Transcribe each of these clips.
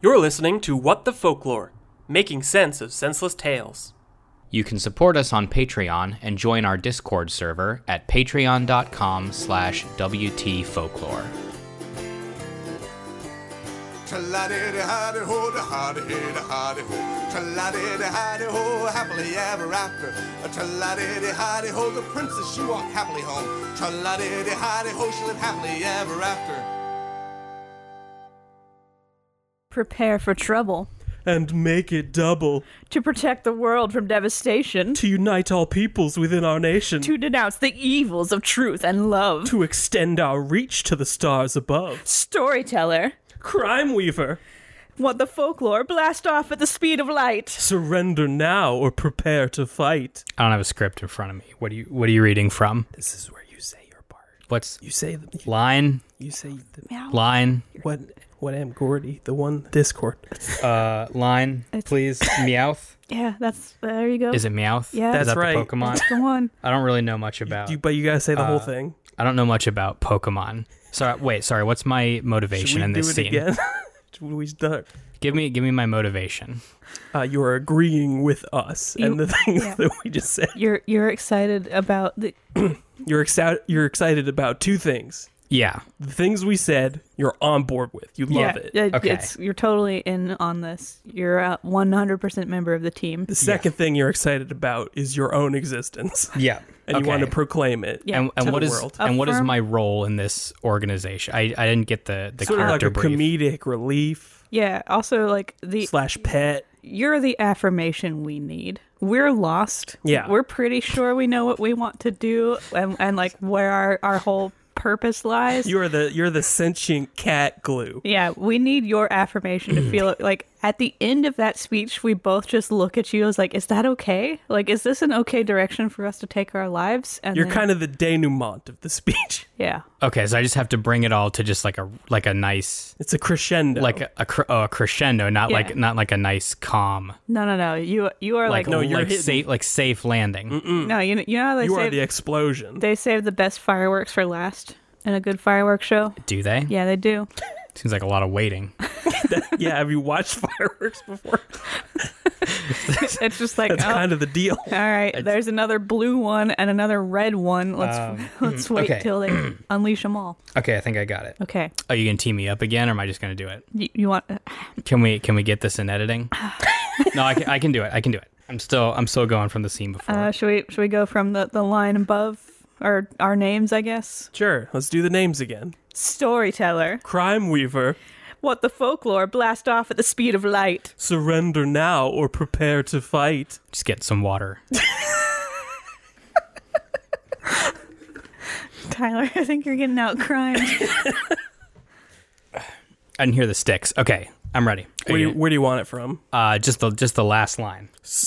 You're listening to What the Folklore, making sense of senseless tales. You can support us on Patreon and join our Discord server at patreon.com/WTfolklore. Tra-la-di-di-hi-di-ho, da-hi-di-hi-di-hi-di-ho. Tra-la-di-di-hi-di-ho, happily ever after. Tra-la-di-di-hi-di-ho, the princess, she walked happily home. Tra-la-di-di-hi-di-ho, she lived happily ever after. Prepare for trouble. And make it double. To protect the world from devastation. To unite all peoples within our nation. To denounce the evils of truth and love. To extend our reach to the stars above. Storyteller. Crime Weaver. What the folklore, blast off at the speed of light. Surrender now or prepare to fight. I don't have a script in front of me. What are you reading from? This is where you say your part. What's You say the line? You say the Meow. Line? What am Gordy? The one Discord. Line, please. Meowth? Yeah, there you go. Is it Meowth? Yeah. Is That's that right. the Pokemon? That's the one. I don't really know much about. But you gotta say the whole thing. I don't know much about Pokemon. Sorry. What's my motivation Should we in do this it scene? again? We start. Give me my motivation. You are agreeing with us and the things that we just said. You're excited about the... You're excited about two things. Yeah. The things we said, you're on board with. You love it. Okay. You're totally in on this. You're a 100% member of the team. The second thing you're excited about is your own existence. Yeah. And you want to proclaim it. Yeah. And to what the is world. what is my role in this organization? I didn't get the Sort of like character a brief. comedic relief Yeah, also like / pet. you're the affirmation we need. We're lost. Yeah. We're pretty sure we know what we want to do and like where our whole purpose lies. You're the sentient cat glue. Yeah, we need your affirmation to feel it. Like at the end of that speech, we both just look at you as like, is that okay? Like, is this an okay direction for us to take our lives? And You're then- kind of the denouement of the speech. yeah. Okay, so I just have to bring it all to just like a nice It's a crescendo. like a crescendo, not Yeah. like a nice calm No. You are like, no, you're hidden. safe landing. no. You know how they you are say the explosion. they save the best fireworks for last in a good fireworks show. Do they? Yeah, they do. Seems like a lot of waiting. Yeah, have you watched fireworks before? It's just like, That's oh, kind of the deal. all right, there's another blue one and another red one. Let's wait okay. till they unleash them all. Okay, I think I got it. Okay, Are you gonna team me up again, or am I just gonna do it? you want? Can we get this in editing? No, I can do it. I can do it. I'm still going from the scene before. Should we go from the line above or our names? I guess. Sure, let's do the names again. Storyteller. Crime Weaver. What the folklore, blast off at the speed of light. Surrender now or prepare to fight. Just get some water. Tyler, I think you're getting out crimed. I didn't hear the sticks. Okay, I'm ready. Where do you want it from? Just the last line.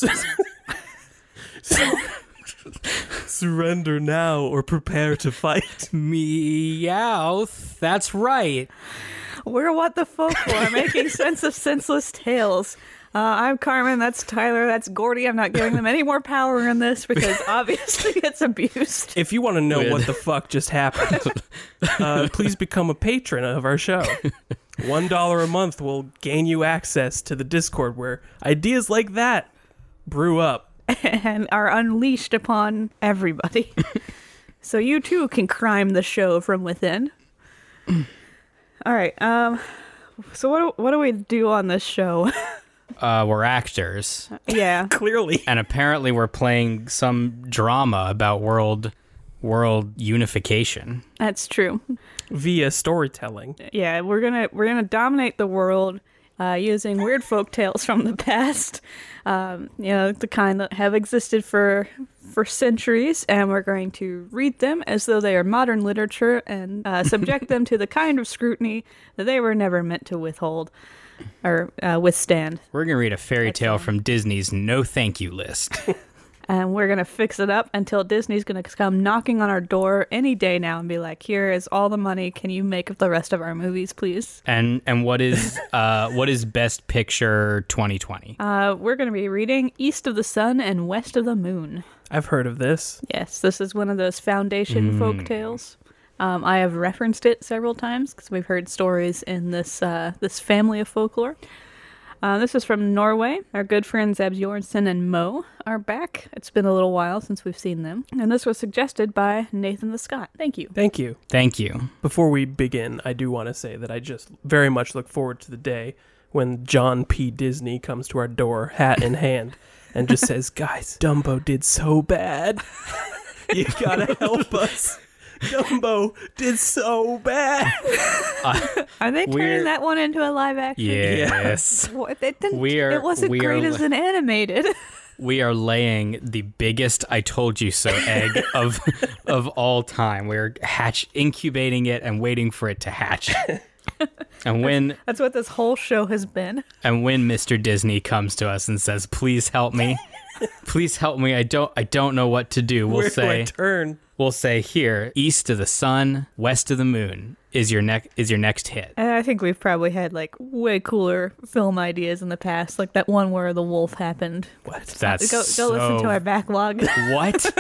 Surrender now or prepare to fight. Meowth. That's right. We're What the Folklore, making sense of senseless tales. I'm Carmen, that's Tyler, that's Gordy. I'm not giving them any more power in this because obviously it's abused. If you want to know Weird. what the fuck just happened, please become a patron of our show. $1 a month will gain you access to the Discord where ideas like that brew up. And are unleashed upon everybody. So you too can crime the show from within. All right. So what do we do on this show? We're actors, Yeah. Clearly. and apparently we're playing some drama about world unification. That's true. Via storytelling. Yeah, we're gonna dominate the world using weird folk tales from the past. The kind that have existed for centuries, and we're going to read them as though they are modern literature and subject them to the kind of scrutiny that they were never meant to withhold or withstand. We're gonna read a fairy tale from Disney's no thank you list. And we're going to fix it up until Disney's going to come knocking on our door any day now and be like, here is all the money. Can you make the rest of our movies, please? And what is Best Picture 2020? We're going to be reading East of the Sun and West of the Moon. I've heard of this. Yes, this is one of those foundation folk tales. I have referenced it several times because we've heard stories in this family of folklore. This is from Norway. Our good friends Abjornsen and Mo are back. It's been a little while since we've seen them. And this was suggested by Nathan the Scott. Thank you. Thank you. Thank you. Before we begin, I do want to say that I just very much look forward to the day when John P. Disney comes to our door, hat in hand, and just says, guys, Dumbo did so bad. You gotta help us. Dumbo did so bad. Are they turning that one into a live action? Yes. What, it wasn't great as an animated. We are laying the biggest "I told you so" egg of all time. We're incubating it and waiting for it to hatch. And when that's what this whole show has been. And when Mr. Disney comes to us and says, "Please help me. Please help me. I don't know what to do." Where do I turn? We'll say, here, east of the sun, west of the moon is your next hit. And I think we've probably had like way cooler film ideas in the past, like that one where the wolf happened. What? That's go listen to our backlog. What?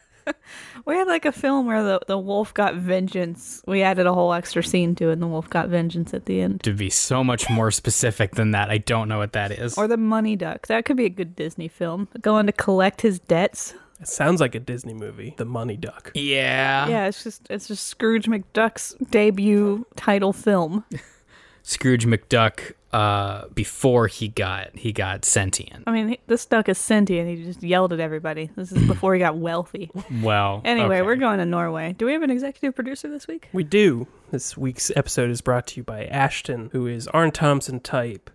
We had like a film where the wolf got vengeance. We added a whole extra scene to it, and the wolf got vengeance at the end. To be so much more specific than that, I don't know what that is. Or the Money Duck. That could be a good Disney film. Going to collect his debts. It sounds like a Disney movie, The Money Duck. Yeah. Yeah, it's just Scrooge McDuck's debut title film. Scrooge McDuck before he got sentient. I mean, this duck is sentient. He just yelled at everybody. This is before he got wealthy. Well, anyway, okay. We're going to Norway. Do we have an executive producer this week? We do. This week's episode is brought to you by Ashton, who is Arn Thompson type,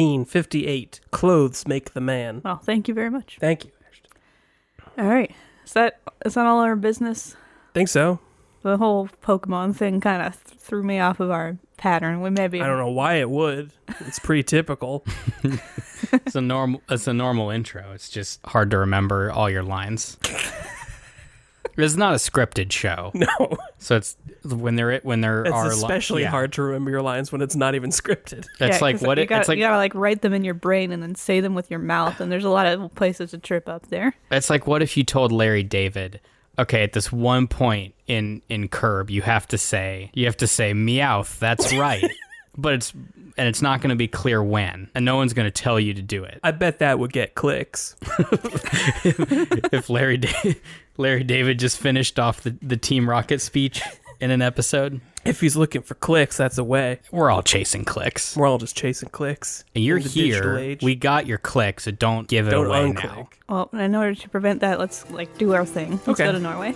1558. Clothes make the man. Well, thank you very much. Thank you, Ashton. All right. Is that all our business? Think so. The whole Pokemon thing kind of threw me off of our pattern. I don't know why it would. It's pretty typical. It's a normal intro. It's just hard to remember all your lines. It's not a scripted show. No. So it's when there are especially hard to remember your lines when it's not even scripted. It's like what you it's like. You gotta like write them in your brain and then say them with your mouth. And there's a lot of places to trip up there. It's like, what if you told Larry David, okay, at this one point in Curb, you have to say Meowth. That's right. But it's not going to be clear when, and no one's going to tell you to do it. I bet that would get clicks. If Larry David just finished off the Team Rocket speech in an episode. If he's looking for clicks, that's a way. We're all chasing clicks. We're all just chasing clicks. And you're in the digital here. age. We got your clicks, so don't give it away unclick. now. Well, in order to prevent that, let's like do our thing. Let's Okay. go to Norway.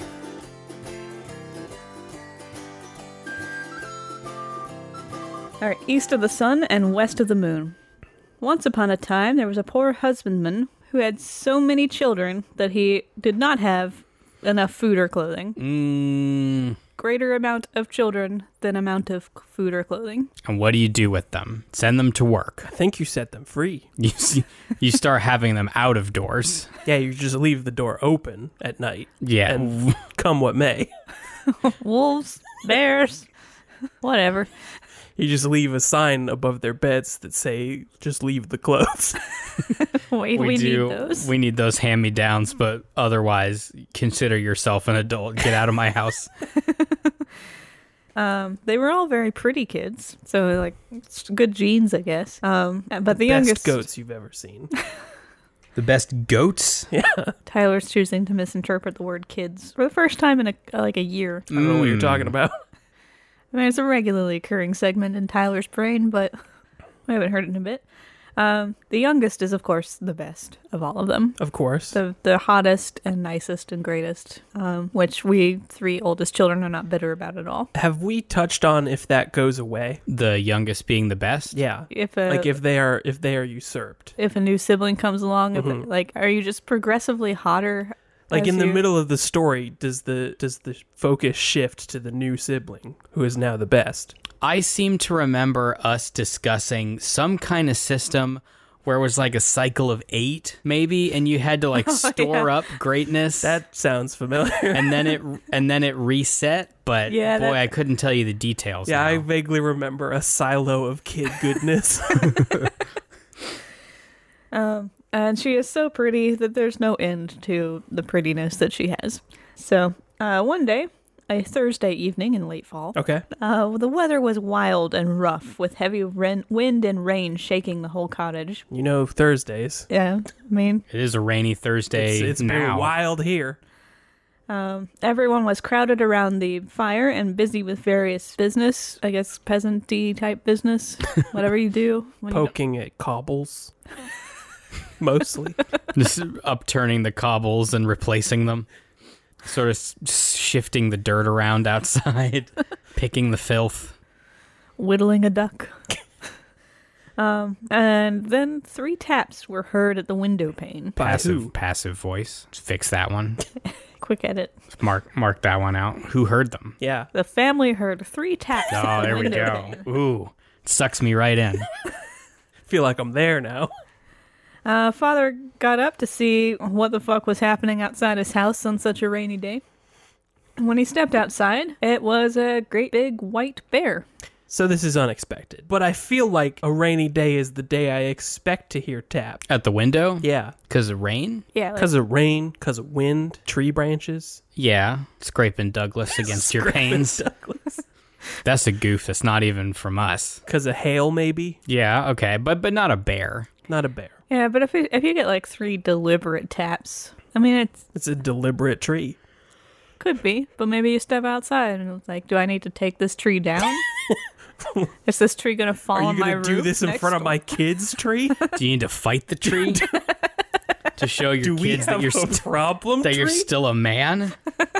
All right, east of the sun and west of the moon. Once upon a time, there was a poor husbandman who had so many children that he did not have enough food or clothing. Greater amount of children than amount of food or clothing. And what do you do with them? Send them to work. I think you set them free. You start having them out of doors. Yeah, you just leave the door open at night. Yeah. And come what may. Wolves, bears, whatever. You just leave a sign above their beds that say, just leave the clothes. We need those. We need those hand-me-downs, but otherwise, consider yourself an adult. Get out of my house. They were all very pretty kids, so like it's good genes, I guess. But the Best youngest goats you've ever seen. The best goats? Yeah. Tyler's choosing to misinterpret the word kids for the first time in a year. I don't know what you're talking about. I mean, it's a regularly occurring segment in Tyler's brain, but we haven't heard it in a bit. The youngest is, of course, the best of all of them. Of course. The hottest and nicest and greatest, which we three oldest children are not bitter about at all. Have we touched on if that goes away? The youngest being the best? Yeah. If they are usurped. if a new sibling comes along, are you just progressively hotter? Like in the middle of the story, does the focus shift to the new sibling who is now the best? I seem to remember us discussing some kind of system where it was like a cycle of 8, maybe, and you had to like store up greatness. That sounds familiar. and then it reset, but Yeah, I couldn't tell you the details. Yeah, now. I vaguely remember a silo of kid goodness. And she is so pretty that there's no end to the prettiness that she has. So one day, a Thursday evening in late fall. Okay. The weather was wild and rough, with heavy wind and rain shaking the whole cottage. You know, Thursdays. Yeah, I mean, It is a rainy Thursday It's now. been wild here. everyone was crowded around the fire and busy with various business, I guess peasant-y type business, whatever you do. When you don't- Poking at cobbles. Mostly. Just upturning the cobbles and replacing them. Sort of shifting the dirt around outside. Picking the filth. whittling a duck. And then 3 taps were heard at the window pane. By who? Passive voice. Just fix that one. Quick edit. Mark that one out. Who heard them? Yeah. The family heard 3 taps. at Oh, the there we window go. pane. Ooh, sucks me right in. Feel like I'm there now. Father got up to see what the fuck was happening outside his house on such a rainy day. And when he stepped outside, it was a great big white bear. So this is unexpected. But I feel like a rainy day is the day I expect to hear tap. At the window? Yeah. Because of rain? Yeah, like, Because of rain, because of wind, tree branches. Yeah. Scraping Douglas against your panes. That's a goof. That's not even from us. Because of hail, maybe. Yeah, okay. But not a bear. Not a bear. yeah, but if you get like 3 deliberate taps, I mean, It's a deliberate tree. could be, but maybe you step outside and it's like, do I need to take this tree down? Is this tree gonna fall Are on you my going roof? to do this in next front of door? my kids' tree? Do you need to fight the tree? To show your Do we kids have that you're a problem, that you're tree? still a man?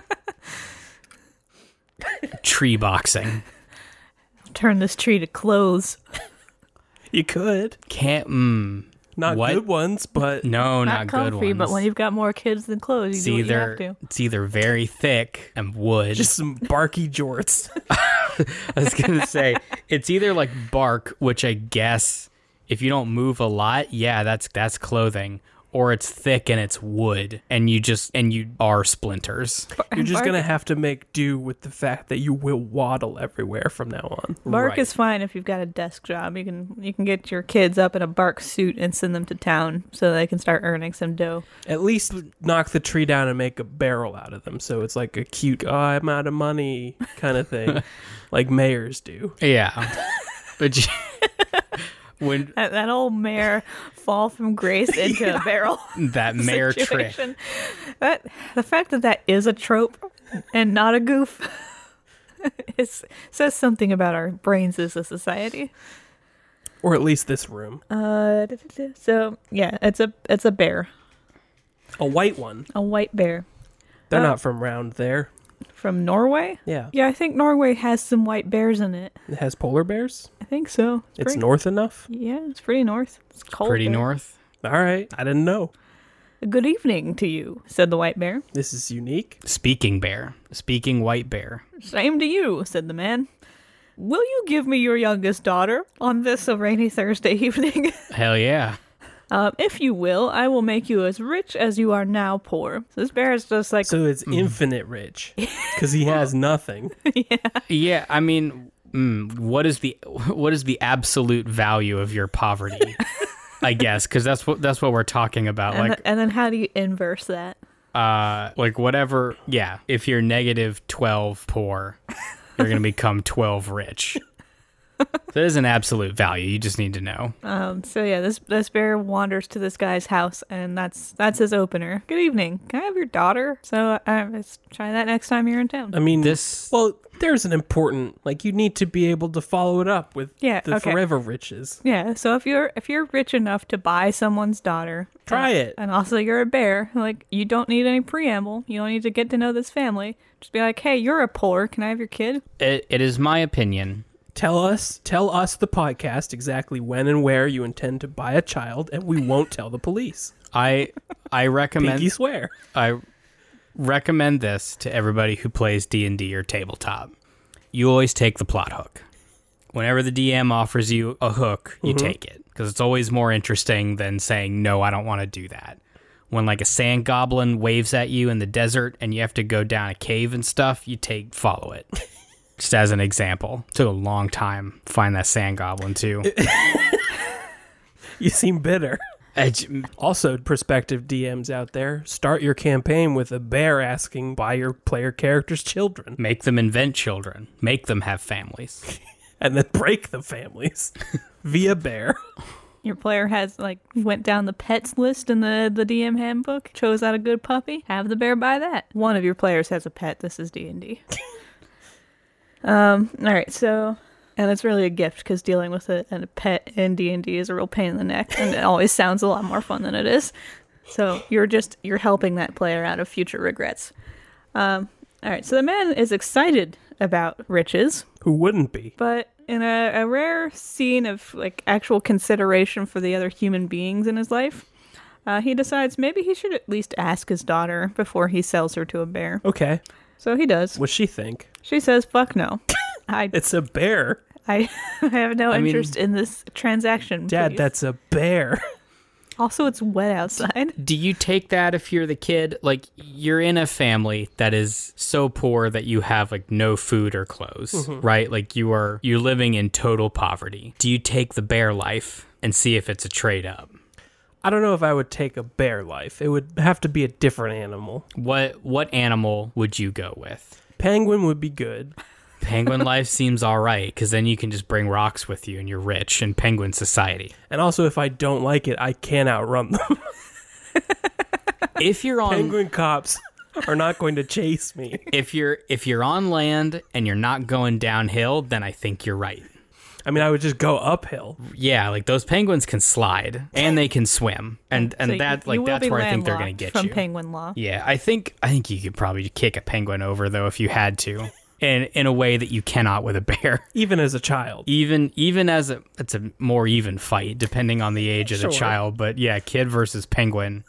Tree boxing. Turn this tree to clothes. You could. Can't Not What? good ones, but no, Not not good comfy, ones. but when you've got more kids than clothes, it's you do what you have either to. it's either very thick and wood. just some barky jorts. I was gonna say it's either like bark, which I guess if you don't move a lot, yeah, that's clothing, or it's thick and it's wood, and you are splinters. You're just Bark- going to have to make do with the fact that you will waddle everywhere from now on. Bark Right. is fine if you've got a desk job. You can get your kids up in a bark suit and send them to town so they can start earning some dough. At least knock the tree down and make a barrel out of them. So it's like a cute, oh, I'm out of money kind of thing, like mayors do. Yeah, but when That old mare fall from grace into a barrel that mayor trick, situation. The fact that is a trope and not a goof says something about our brains as a society. Or at least this room. So yeah, it's a bear, A white one. a white bear They're not from round there. from Norway. Yeah. Yeah, I think Norway has some white bears in it. It has polar bears. I think so. It's pretty- north enough. Yeah, it's pretty north. It's cold. pretty there. north. All right. I didn't know. Good evening to you, said the white bear. This is unique. Speaking white bear. Same to you, said the man. Will you give me your youngest daughter on this a rainy Thursday evening? Hell yeah. If you will, I will make you as rich as you are now poor. So this bear is just like, So it's infinite rich because he has nothing. Yeah, I mean, what is the absolute value of your poverty? I guess because that's what we're talking about. and then how do you inverse that? Like whatever. Yeah, if you're negative 12 poor, you're gonna become 12 rich. That is an absolute value. You just need to know. So yeah, this bear wanders to this guy's house, and that's his opener. Good evening. Can I have your daughter? So let's try that next time you're in town. I mean, This- Well, there's an important, like, you need to be able to follow it up with Yeah, the okay. forever riches. Yeah. So if you're rich enough to buy someone's daughter, Try it. and also you're a bear, like you don't need any preamble. You don't need to get to know this family. Just be like, hey, you're a poor. Can I have your kid? It is my opinion. Tell us, the podcast, exactly when and where you intend to buy a child, and we won't tell the police. I recommend Pinky swear. I recommend this to everybody who plays D&D or tabletop. You always take the plot hook. Whenever the DM offers you a hook, you take it because it's always more interesting than saying no, I don't want to do that. When like a sand goblin waves at you in the desert and you have to go down a cave and stuff, follow it. Just as an example. Took a long time to find that sand goblin too. You seem bitter. Also, prospective DMs out there, start your campaign with a bear asking by your player character's children, Make them invent children. Make them have families. and then break the families via bear. Your player has went down the pets list in the DM handbook, chose out a good puppy, have the bear buy that. One of your players has a pet. This is D&D. All right, so, and it's really a gift because dealing with a pet in D&D is a real pain in the neck, and it always sounds a lot more fun than it is. So you're helping that player out of future regrets. All right, so the man is excited about riches, Who wouldn't be? but in a rare scene of actual consideration for the other human beings in his life, he decides maybe he should at least ask his daughter before he sells her to a bear. Okay. So he does. What's she think? She says, "Fuck no." It's a bear. I have no mean, interest in this transaction. Dad, please. that's a bear. Also, it's wet outside. Do you take that if you're the kid? You're in a family that is so poor that you have no food or clothes, right? You're living in total poverty. Do you take the bear life and see if it's a trade up? I don't know if I would take a bear life. It would have to be a different animal. What animal would you go with? Penguin would be good. Penguin life seems all right, because then you can just bring rocks with you and you're rich in penguin society. And also, if I don't like it, I can outrun them. If you're on Penguin cops are not going to chase me. if you're on land and you're not going downhill, then I think you're right. I mean, I would just go uphill. Yeah, those penguins can slide and they can swim, and So that you will that's be where I think they're going to landlocked get from you. penguin law. Yeah, I think you could probably kick a penguin over though if you had to, in a way that you cannot with a bear. Even as a child. Even as it's a more even fight depending on the age of the Sure. child, but yeah, kid versus penguin.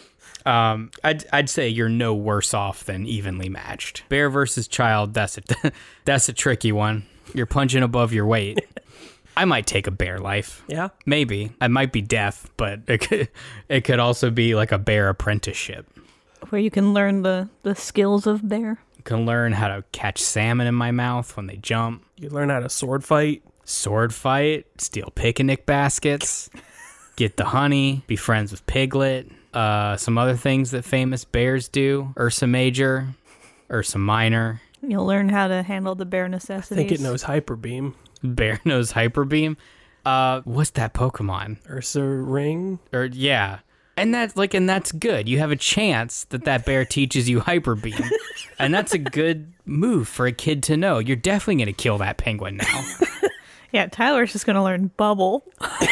I'd say you're no worse off than evenly matched. Bear versus child, that's a tricky one. You're punching above your weight. I might take a bear life. Yeah. Maybe. I might be deaf, but it could also be a bear apprenticeship. Where you can learn the skills of bear. Can learn how to catch salmon in my mouth when they jump, You learn how to sword fight. sword fight, steal picnic baskets, get the honey, be friends with Piglet, some other things that famous bears do, Ursa Major, Ursa Minor, You'll learn how to handle the bear necessities. I think it knows Hyper Beam. Bear knows Hyper Beam. What's that Pokemon? Ursa Ring. Or yeah. And that's good. You have a chance that bear teaches you Hyper Beam. And that's a good move for a kid to know. You're definitely going to kill that penguin now. Yeah, Tyler's just going to learn bubble.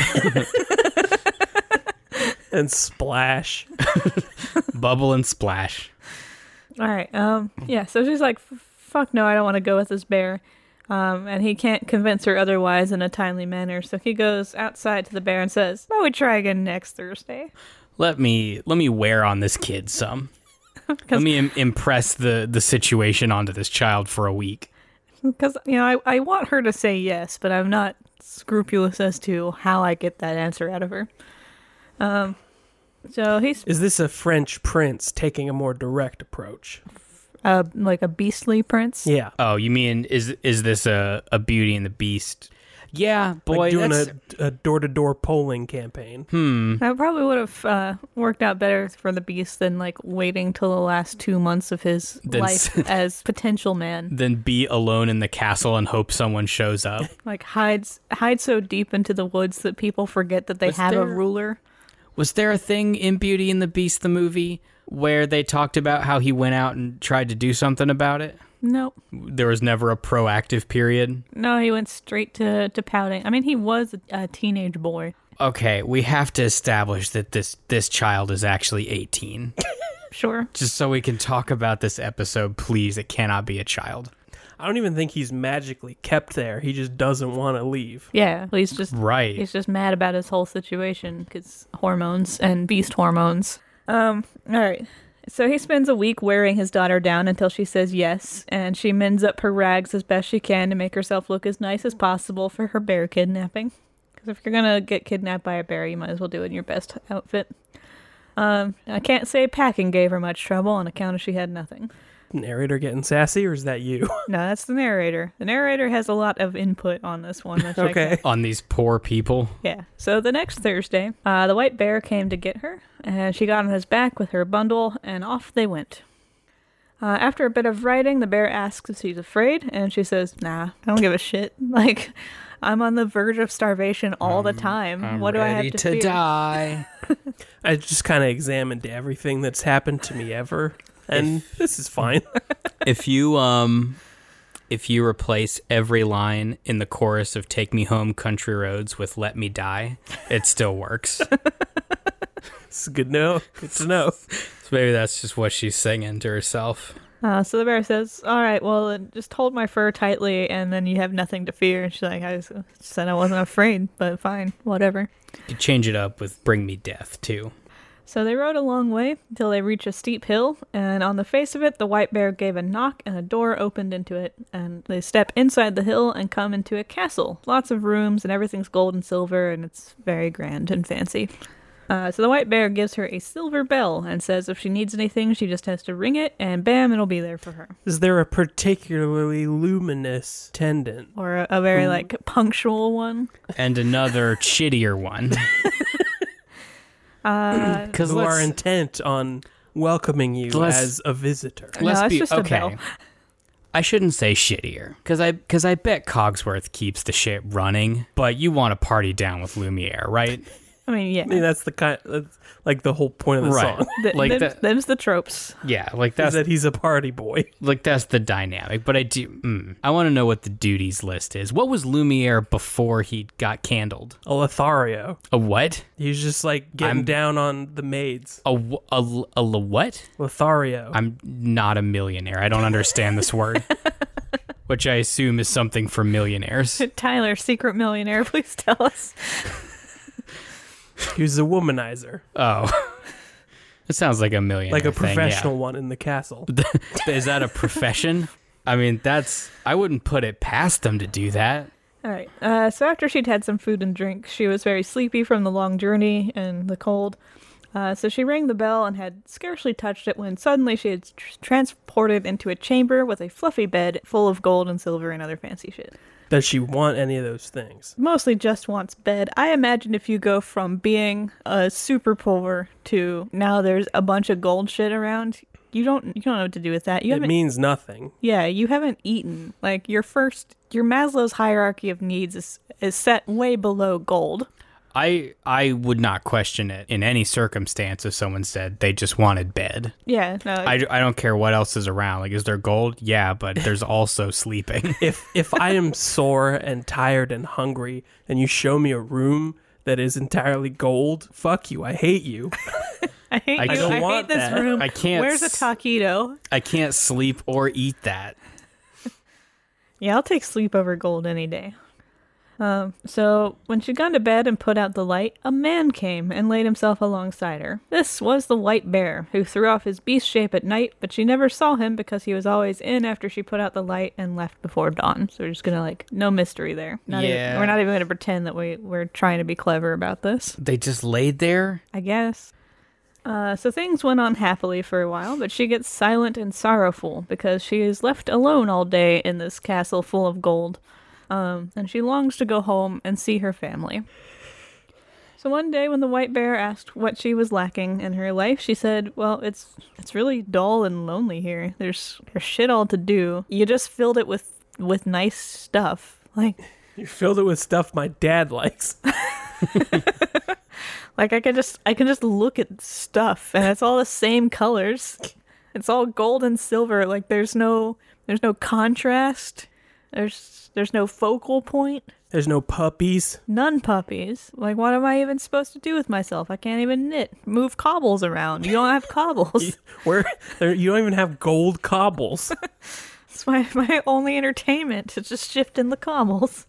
And Splash. Bubble and splash. All right. Yeah, so she's like, fuck no, I don't want to go with this bear. And he can't convince her otherwise in a timely manner. So he goes outside to the bear and says, "Why don't we try again next Thursday?" Let me wear on this kid some. Let me impress the situation onto this child for a week. Because, I want her to say yes, but I'm not scrupulous as to how I get that answer out of her. So he's Is this a French prince taking a more direct approach? like a beastly prince. Yeah. Oh, you mean is this a Beauty and the Beast? Yeah, boy, Like doing that's a door-to-door polling campaign. That probably would have worked out better for the beast than waiting till the last 2 months of his Then life as potential man. then be alone in the castle and hope someone shows up. Hide so deep into the woods that people forget that they Was have a there- ruler. Was there a thing in Beauty and the Beast, the movie, where they talked about how he went out and tried to do something about it? Nope. There was never a proactive period. No, he went straight to pouting. I mean, he was a teenage boy. Okay, we have to establish that this child is actually 18. Sure. Just so we can talk about this episode, please. It cannot be a child. I don't even think he's magically kept there. He just doesn't want to leave. Yeah, he's just Right. He's just mad about his whole situation because hormones and beast hormones. All right. So he spends a week wearing his daughter down until she says yes, and she mends up her rags as best she can to make herself look as nice as possible for her bear kidnapping. Because if you're gonna get kidnapped by a bear, you might as well do it in your best outfit. I can't say packing gave her much trouble on account of she had nothing. Narrator getting sassy, or is that you? No, that's the narrator. The narrator has a lot of input on this one. Which Okay. On these poor people. Yeah. So the next Thursday, the white bear came to get her, and she got on his back with her bundle, and off they went. After a bit of writing, the bear asks if she's afraid, and she says, "Nah, I don't give a shit. Like, I'm on the verge of starvation all the time. What do I have to fear?" die. I just kind of examined everything that's happened to me ever, and this is fine. If you replace every line in the chorus of Take Me Home Country Roads with Let Me Die, it still works. It's good to know. Good to know. So maybe that's just what she's singing to herself. So the bear says, "All right, well, then just hold my fur tightly, and then you have nothing to fear." And she's like, "I said I wasn't afraid, but fine, whatever." You change it up with Bring Me Death, too. So they rode a long way until they reached a steep hill, and on the face of it, the white bear gave a knock, and a door opened into it, and they step inside the hill and come into a castle. Lots of rooms, and everything's gold and silver, and it's very grand and fancy. So the white bear gives her a silver bell and says if she needs anything, she just has to ring it, and bam, it'll be there for her. Is there a particularly luminous tendon? Or a very, punctual one. And another shittier one. Who are intent on welcoming you as a visitor. No, it's just a bell. I shouldn't say shittier, because I bet Cogsworth keeps the shit running, but you want to party down with Lumiere, right? I mean, yeah. I mean, that's like the whole point of the Right. song. Them's the tropes. Yeah, like Is that's that he's a party boy. like that's the dynamic. But I want to know what the duties list is. What was Lumiere before he got candled? A Lothario. A what? He's just like getting down on the maids. A what? Lothario. I'm not a millionaire. I don't understand this word. Which I assume is something for millionaires. Tyler, secret millionaire, please tell us. He was a womanizer. Oh. It sounds like a millionaire Like a thing, professional one in the castle. yeah. Is that a profession? I mean, I wouldn't put it past them to do that. All right. So after she'd had some food and drink, she was very sleepy from the long journey and the cold. So she rang the bell and had scarcely touched it when suddenly she had transported into a chamber with a fluffy bed full of gold and silver and other fancy shit. Does she want any of those things? Mostly just wants bed. I imagine if you go from being a super poor to now there's a bunch of gold shit around, you don't know what to do with that. It means nothing. Yeah, you haven't eaten. Like your Maslow's hierarchy of needs is set way below gold. I would not question it in any circumstance if someone said they just wanted bed. Yeah, no. I don't care what else is around. Like, is there gold? Yeah, but there's also sleeping. If I am sore and tired and hungry and you show me a room that is entirely gold, fuck you. I hate you. I hate you. don't I want hate this that. room. I can't Where's a taquito? I can't sleep or eat that. Yeah, I'll take sleep over gold any day. So when she'd gone to bed and put out the light, a man came and laid himself alongside her. This was the white bear, who threw off his beast shape at night, but she never saw him because he was always in after she put out the light and left before dawn. So we're just gonna no mystery there. Yeah. We're not even gonna pretend that we're trying to be clever about this. They just laid there? I guess. So things went on happily for a while, but she gets silent and sorrowful because she is left alone all day in this castle full of gold. And she longs to go home and see her family. So one day when the white bear asked what she was lacking in her life, she said, well, it's really dull and lonely here. There's shit all to do. You just filled it with nice stuff. Like, You filled it with stuff my dad likes. like I can just look at stuff and it's all the same colors. It's all gold and silver. Like there's no contrast. There's no focal point. There's no puppies. None puppies. Like, what am I even supposed to do with myself? I can't even knit. Move cobbles around. You don't have cobbles. You don't even have gold cobbles. It's my only entertainment. It's just shifting the cobbles.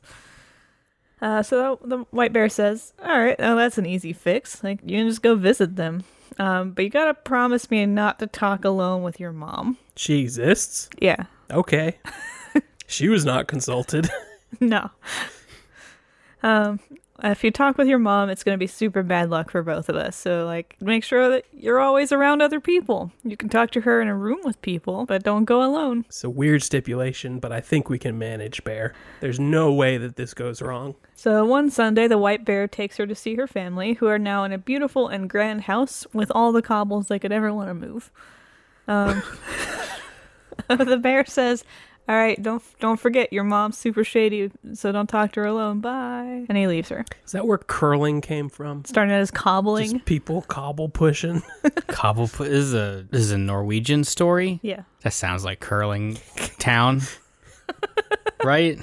So the white bear says, all right, well, that's an easy fix. Like, you can just go visit them. But you gotta promise me not to talk alone with your mom. She exists? Yeah. Okay. She was not consulted. No. if you talk with your mom, it's going to be super bad luck for both of us. So, like, make sure that you're always around other people. You can talk to her in a room with people, but don't go alone. It's a weird stipulation, but I think we can manage, Bear. There's no way that this goes wrong. So one Sunday, the white bear takes her to see her family, who are now in a beautiful and grand house with all the cobbles they could ever want to move. The bear says, all right, don't forget, your mom's super shady, so don't talk to her alone. Bye. And he leaves her. Is that where curling came from? Starting as cobbling. Just people cobble pushing. This is a Norwegian story. Yeah. That sounds like curling town, right?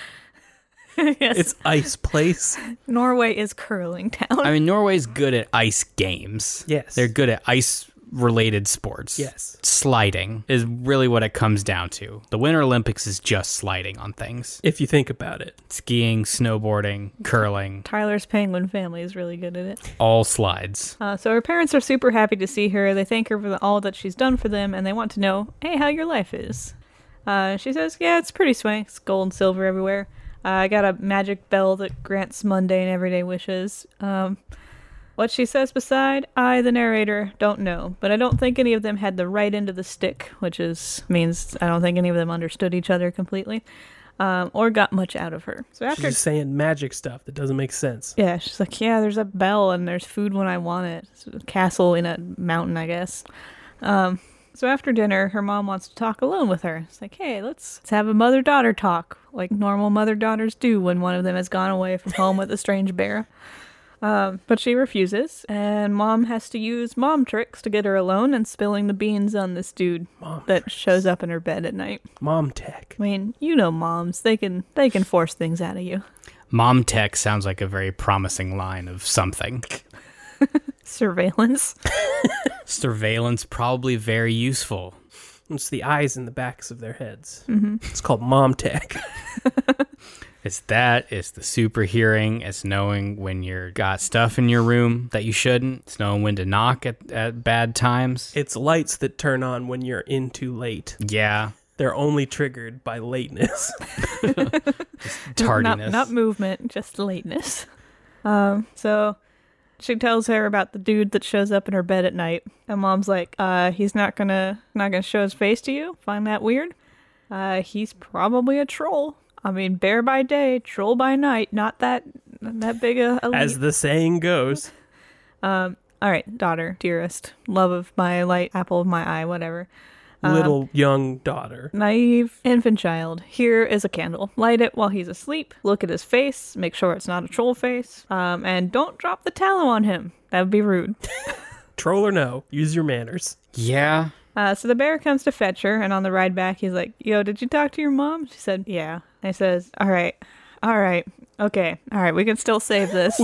Yes. It's ice place. Norway is curling town. I mean, Norway's good at ice games. Yes. They're good at ice-related sports. Yes. Sliding is really what it comes down to. The Winter Olympics is just sliding on things. If you think about it. Skiing, snowboarding, curling, Tyler's penguin family is really good at it. all slides. So her parents are super happy to see her. They thank her for all that she's done for them, and they want to know, hey, how your life is. She says, yeah, it's pretty swank. It's gold and silver everywhere. I got a magic bell that grants mundane everyday wishes. What she says beside, I, the narrator, don't know, but I don't think any of them had the right end of the stick, which means I don't think any of them understood each other completely, or got much out of her. So She's after, just saying magic stuff that doesn't make sense. yeah, she's like, yeah, there's a bell and there's food when I want it. It's a castle in a mountain, I guess. So after dinner, her mom wants to talk alone with her. It's like, hey, let's have a mother-daughter talk, like normal mother-daughters do when one of them has gone away from home with a strange bear. But she refuses, and Mom has to use mom tricks to get her alone and spilling the beans on this dude that shows up in her bed at night. Mom tech. I mean, you know moms. They can force things out of you. Mom tech sounds like a very promising line of something. Surveillance. Surveillance, probably very useful. It's the eyes in the backs of their heads. Mm-hmm. It's called mom tech. It's the super hearing. It's knowing when you're got stuff in your room that you shouldn't. It's knowing when to knock at bad times. It's lights that turn on when you're in too late. Yeah. They're only triggered by lateness. Tardiness. Not movement, just lateness. So she tells her about the dude that shows up in her bed at night. And Mom's like, he's not gonna show his face to you? Find that weird? He's probably a troll. I mean, bear by day, troll by night. Not that big a leap. As the saying goes. All right, daughter, dearest, love of my light, apple of my eye, whatever. Little young daughter. Naive infant child. Here is a candle. Light it while he's asleep. Look at his face. Make sure it's not a troll face. And don't drop the tallow on him. That would be rude. Troll or no, use your manners. Yeah. So the bear comes to fetch her, and on the ride back, he's like, yo, did you talk to your mom? She said, yeah. And he says, all right, okay, all right, we can still save this.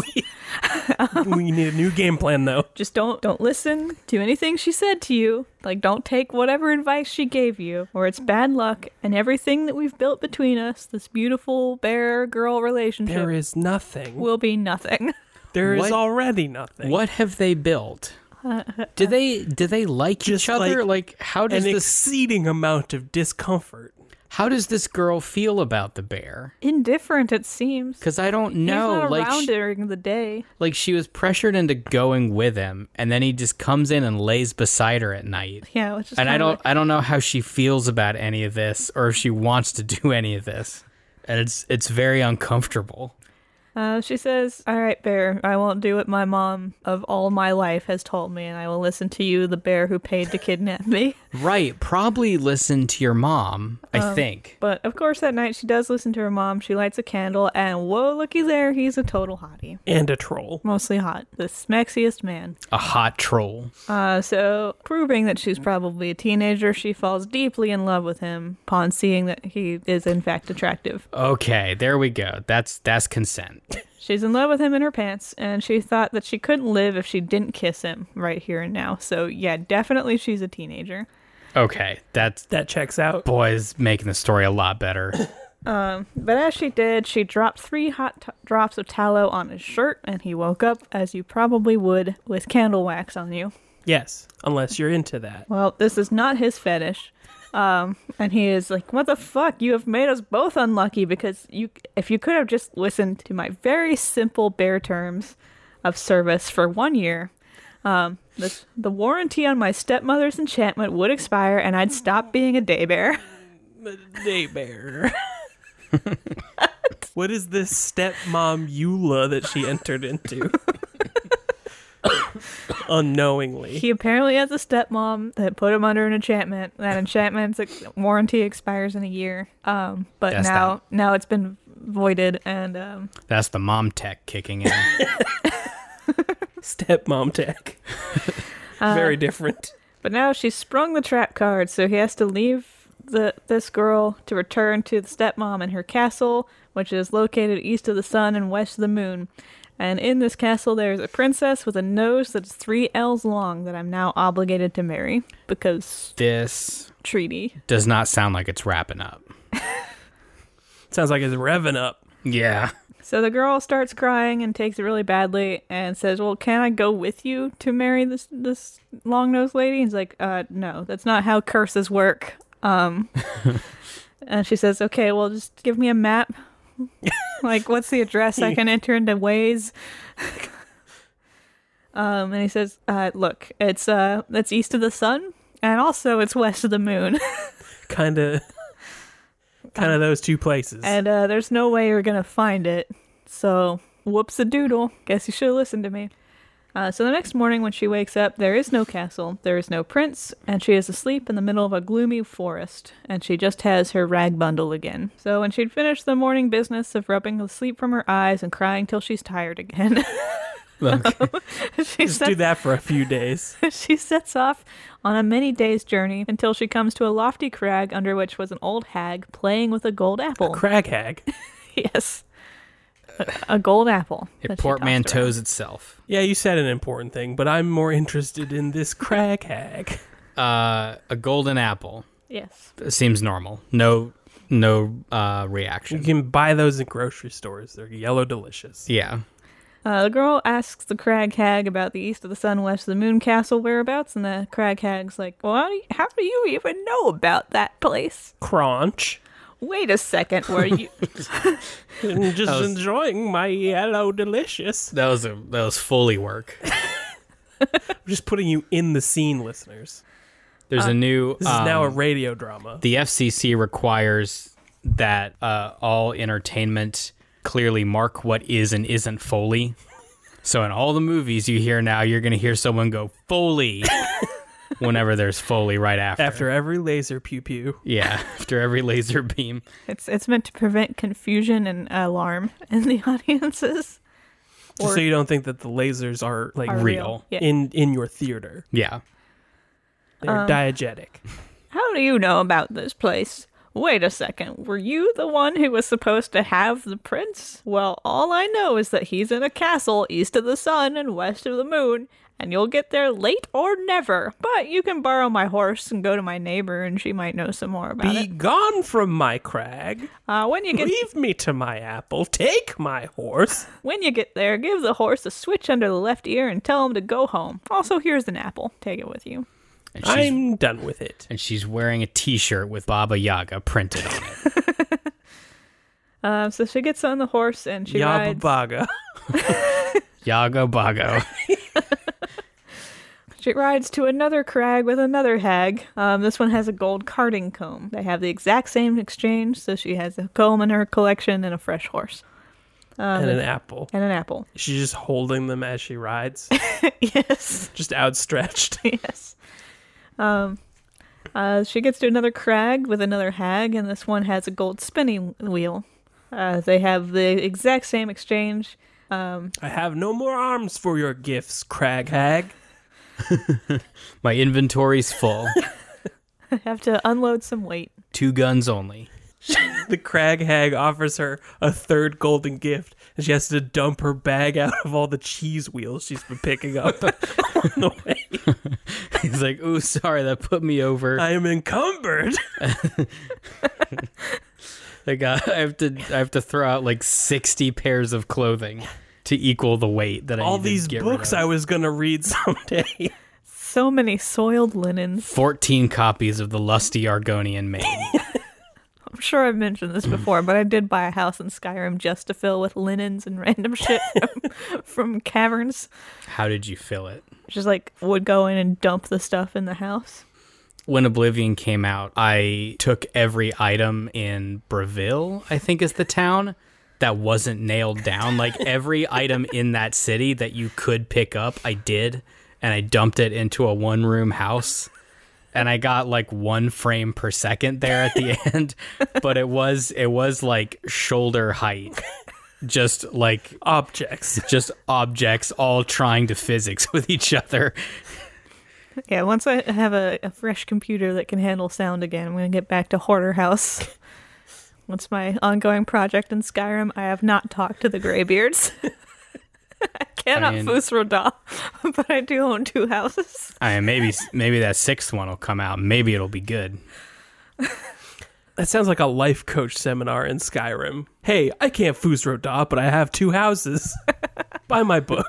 We need a new game plan, though. Just don't listen to anything she said to you. Like, don't take whatever advice she gave you, or it's bad luck, and everything that we've built between us, this beautiful bear-girl relationship, There is nothing. will be nothing. There is What? already nothing. What have they built? Do they like Just each other? Like how does An this exceeding amount of discomfort. how does this girl feel about the bear? Indifferent, it seems. Because I don't He's know. not Like around during the day. like she was pressured into going with him, and then he just comes in and lays beside her at night. Yeah, which is And kinda I don't know how she feels about any of this, or if she wants to do any of this. And it's very uncomfortable. She says, all right, bear, I won't do what my mom of all my life has told me, and I will listen to you, the bear who paid to kidnap me. Right. Probably listen to your mom, I think. But, of course, that night she does listen to her mom. She lights a candle, and whoa, looky there, he's a total hottie. And a troll. Mostly hot. The smexiest man. A hot troll. So, proving that she's probably a teenager, she falls deeply in love with him upon seeing that he is, in fact, attractive. Okay, there we go. That's consent. She's in love with him in her pants, and she thought that she couldn't live if she didn't kiss him right here and now. So, yeah, definitely she's a teenager. Okay, that checks out. boy's making the story a lot better. But as she did, she dropped 3 hot drops of tallow on his shirt, and he woke up, as you probably would, with candle wax on you. Yes, unless you're into that. Well, this is not his fetish. And he is like, what the fuck? You have made us both unlucky because if you could have just listened to my very simple bare terms of service for 1 year, the warranty on my stepmother's enchantment would expire and I'd stop being a day bear. Day bear. What is this stepmom EULA that she entered into? Unknowingly. He apparently has a stepmom that put him under an enchantment. That enchantment's warranty expires in a year. But That's now it's been voided and That's the mom tech kicking in. Stepmom tech. Very different. but now she's sprung the trap card, so he has to leave this girl to return to the stepmom in her castle, which is located east of the sun and west of the moon. And in this castle, there's a princess with a nose that's 3 L's long that I'm now obligated to marry because This treaty. does not sound like it's wrapping up. Sounds like it's revving up. Yeah. So the girl starts crying and takes it really badly and says, well, can I go with you to marry this long-nosed lady? He's like, no, that's not how curses work. And she says, okay, well, just give me a map. Like, what's the address I can enter into Waze? And he says, look, it's east of the sun, and also it's west of the moon. Kind of those two places. And there's no way you're gonna find it. So, whoops-a-doodle. Guess you should have listened to me. So the next morning when she wakes up, there is no castle, there is no prince, and she is asleep in the middle of a gloomy forest, and she just has her rag bundle again. So when she'd finished the morning business of rubbing the sleep from her eyes and crying till she's tired again, Okay. Just do that for a few days. she sets off on a many days' journey until she comes to a lofty crag under which was an old hag playing with a gold apple. Crag hag. Yes. A gold apple. It that she tossed portmanteaus itself. Yeah, you said an important thing, but I'm more interested in this crag hag. A golden apple. around. Yes. Seems normal. No You reaction. can buy those in grocery stores. They're yellow delicious. Yeah. The girl asks the crag hag about the east of the sun, west of the moon castle whereabouts, and the crag hag's like, well, how do you even know about that place? Crunch. Wait a second, were you... Just enjoying my yellow delicious. That was Foley work. I'm just putting you in the scene, listeners. There's a new This is now a radio drama. the FCC requires that all entertainment clearly mark what is and isn't Foley. So in all the movies you hear now, you're going to hear someone go Foley whenever there's Foley right after. After every laser pew pew. Yeah, after every laser beam. It's meant to prevent confusion and alarm in the audiences. Just so you don't think that the lasers are like Are real. Yeah. in your theater. Yeah. They're diegetic. How do you know about this place? Wait a second, were you the one who was supposed to have the prince? Well, all I know is that he's in a castle east of the sun and west of the moon, and you'll get there late or never. But you can borrow my horse and go to my neighbor, and she might know some more about Be it. gone from my crag. When you get Leave me to my apple. Take my horse. when you get there, give the horse a switch under the left ear and tell him to go home. Also, here's an apple. Take it with you. And I'm done with it. she's wearing a t-shirt with Baba Yaga printed on it. So she gets on the horse and she Yabba rides. baga. Yago Bago. She rides to another crag with another hag. This one has a gold carding comb. They have the exact same exchange, so she has a comb in her collection and a fresh horse. And an apple. And an apple. She's just holding them as she rides. Yes. Just outstretched. Yes. She gets to another crag with another hag, and this one has a gold spinning wheel. They have the exact same exchange. I have no more arms for your gifts, crag hag. My inventory's full. I have to unload some weight. 2 guns only. The crag hag offers her a third golden gift, and she has to dump her bag out of all the cheese wheels she's been picking up on the way. He's like, "Ooh, sorry, that put me over. I am encumbered. I have to throw out like 60 pairs of clothing to equal the weight that I All need to these get books rid I of." was going to read someday. so many soiled linens. 14 copies of The Lusty Argonian Maid. I'm sure I've mentioned this before, but I did buy a house in Skyrim just to fill with linens and random shit from caverns. How did you fill it? Just like would go in and dump the stuff in the house. When Oblivion came out, I took every item in Breville, I think is the town, that wasn't nailed down. Like every item in that city that you could pick up, I did, and I dumped it into a one-room house. And I got like 1 frame per second there at the end, but it was like shoulder height, just objects all trying to physics with each other. Yeah, once I have a fresh computer that can handle sound again, I'm going to get back to Hoarder House. What's my ongoing project in Skyrim? I have not talked to the Greybeards. I cannot Fusroda, but I do own 2 houses. Maybe that 6th one will come out. Maybe it'll be good. That sounds like a life coach seminar in Skyrim. Hey, I can't Fusroda, but I have 2 houses. Buy my book.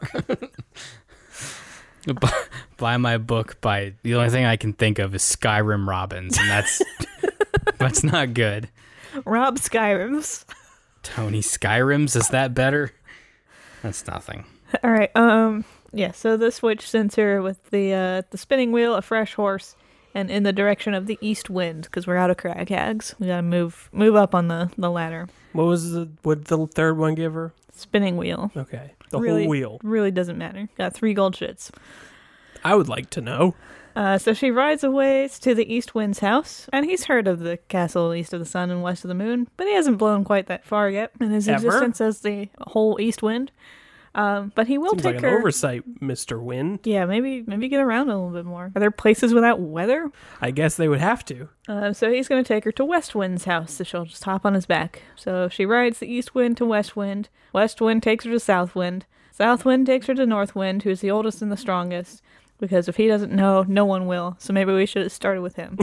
Buy my book by the only thing I can think of is Skyrim Robbins, and that's not good. Rob Skyrims. Tony Skyrims, is that better? That's nothing. All right. Yeah. So the switch sensor with the spinning wheel, a fresh horse, and in the direction of the east wind because we're out of crag hags. We gotta move up on the ladder. What did the third one give her? Spinning wheel. Okay. The whole wheel. Really doesn't matter. Got 3 gold shits. I would like to know. So she rides away to the East Wind's house, and he's heard of the castle east of the sun and west of the moon, but he hasn't blown quite that far yet in his existence as the whole East Wind. But he will Seems take like her. an oversight, Mr. Wind. Yeah, maybe get around a little bit more. Are there places without weather? I guess they would have to. So he's going to take her to West Wind's house, so she'll just hop on his back. So she rides the East Wind to West Wind. West Wind takes her to South Wind. South Wind takes her to North Wind, who's the oldest and the strongest. Because if he doesn't know, no one will. So maybe we should have started with him.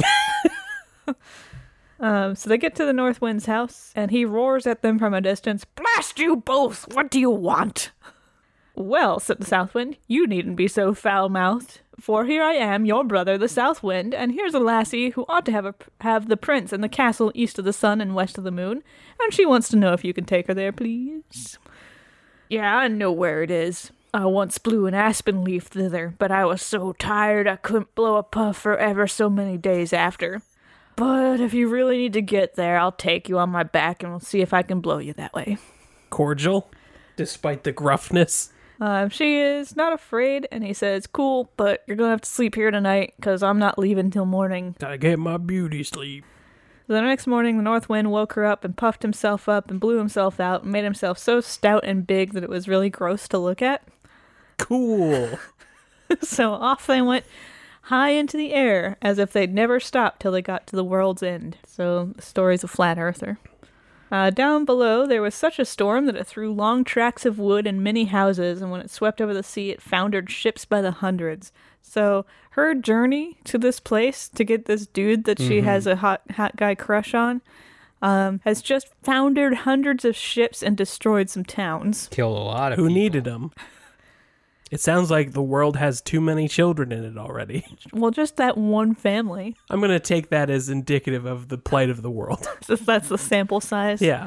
So they get to the North Wind's house, and he roars at them from a distance, "Blast you both! What do you want?" "Well," said the South Wind, "you needn't be so foul-mouthed. For here I am, your brother, the South Wind, and here's a lassie who ought to have the prince in the castle east of the sun and west of the moon, and she wants to know if you can take her there, please." "Yeah, I know where it is. I once blew an aspen leaf thither, but I was so tired I couldn't blow a puff for ever so many days after. But if you really need to get there, I'll take you on my back and we'll see if I can blow you that way." Cordial, despite the gruffness. She is not afraid, and he says, "Cool, but you're gonna have to sleep here tonight, because I'm not leaving till morning." Gotta get my beauty sleep. The next morning, the North Wind woke her up and puffed himself up and blew himself out and made himself so stout and big that it was really gross to look at. Cool. So off they went high into the air, as if they'd never stop till they got to the world's end. So the story's a flat earther. Down below, there was such a storm that it threw long tracts of wood and many houses, and when it swept over the sea, it foundered ships by the hundreds. So her journey to this place to get this dude that she has a hot guy crush on has just foundered hundreds of ships and destroyed some towns. Killed a lot of Who people. needed them? It sounds like the world has too many children in it already. Well, just that one family. I'm going to take that as indicative of the plight of the world. So that's the sample size. Yeah.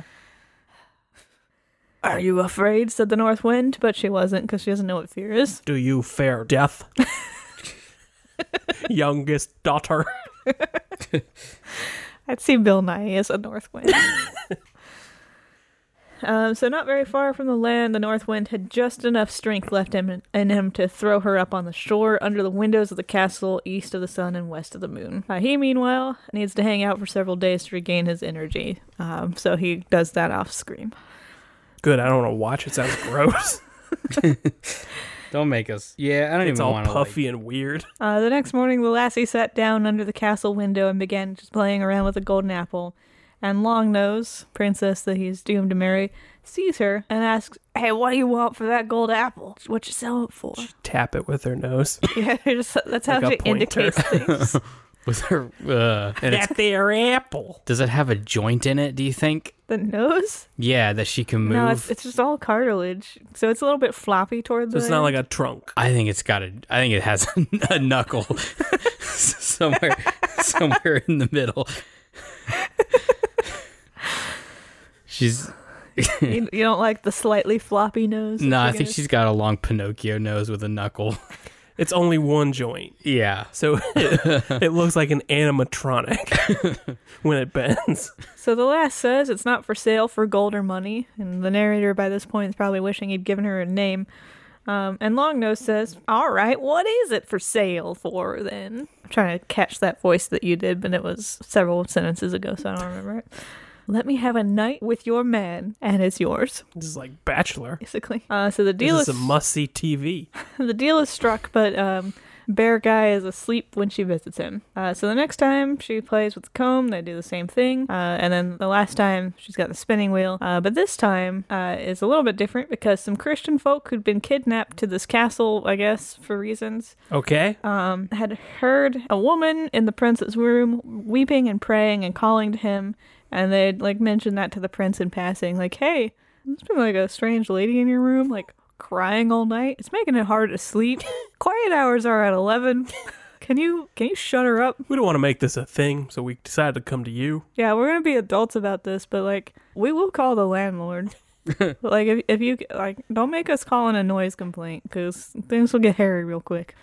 "Are you afraid?" said the North Wind, but she wasn't because she doesn't know what fear is. Do you fear death? Youngest daughter. I'd see Bill Nye as a North Wind. So not very far from the land, the North Wind had just enough strength left in him to throw her up on the shore under the windows of the castle east of the sun and west of the moon. He, meanwhile, needs to hang out for several days to regain his energy. So he does that off screen. Good, I don't want to watch. It sounds gross. Don't make us. Yeah, I don't It's even all want to. puffy and weird. The next morning, the lassie sat down under the castle window and began just playing around with a golden apple. And Longnose, princess that he's doomed to marry, sees her and asks, "Hey, what do you want for that gold apple? What you sell it for?" Tap it with her nose. Yeah, that's how Like a she indicates pointer. things. With her, and That there apple. does it have a joint in it, do you think? The nose? Yeah, that she can move? No, it's just all cartilage. So it's a little bit floppy toward the It's not end. like a trunk. I think it has a knuckle somewhere in the middle. She's... You don't like the slightly floppy nose? No, that I you're think gonna- she's got a long Pinocchio nose with a knuckle. It's only one joint. Yeah. So it looks like an animatronic when it bends. So the last says it's not for sale for gold or money, and the narrator by this point is probably wishing he'd given her a name. And Longnose says, "All right, what is it for sale for then?" I'm trying to catch that voice that you did, but it was several sentences ago, so I don't remember it. "Let me have a night with your man, and it's yours." This is like Bachelor. Basically. So the deal This is a must-see TV. the deal is struck, but Bear Guy is asleep when she visits him. So the next time she plays with the comb, they do the same thing. And then the last time, she's got the spinning wheel. But this time is a little bit different because some Christian folk who'd been kidnapped to this castle, I guess, for reasons, Okay. had heard a woman in the prince's room weeping and praying and calling to him. And they'd like mentioned that to the prince in passing, like, "Hey, there's been like a strange lady in your room, like crying all night. It's making it hard to sleep. Quiet hours are at 11. Can you shut her up?" We don't want to make this a thing, so we decided to come to you. Yeah, we're gonna be adults about this, but like we will call the landlord. Like if you like, don't make us call in a noise complaint because things will get hairy real quick.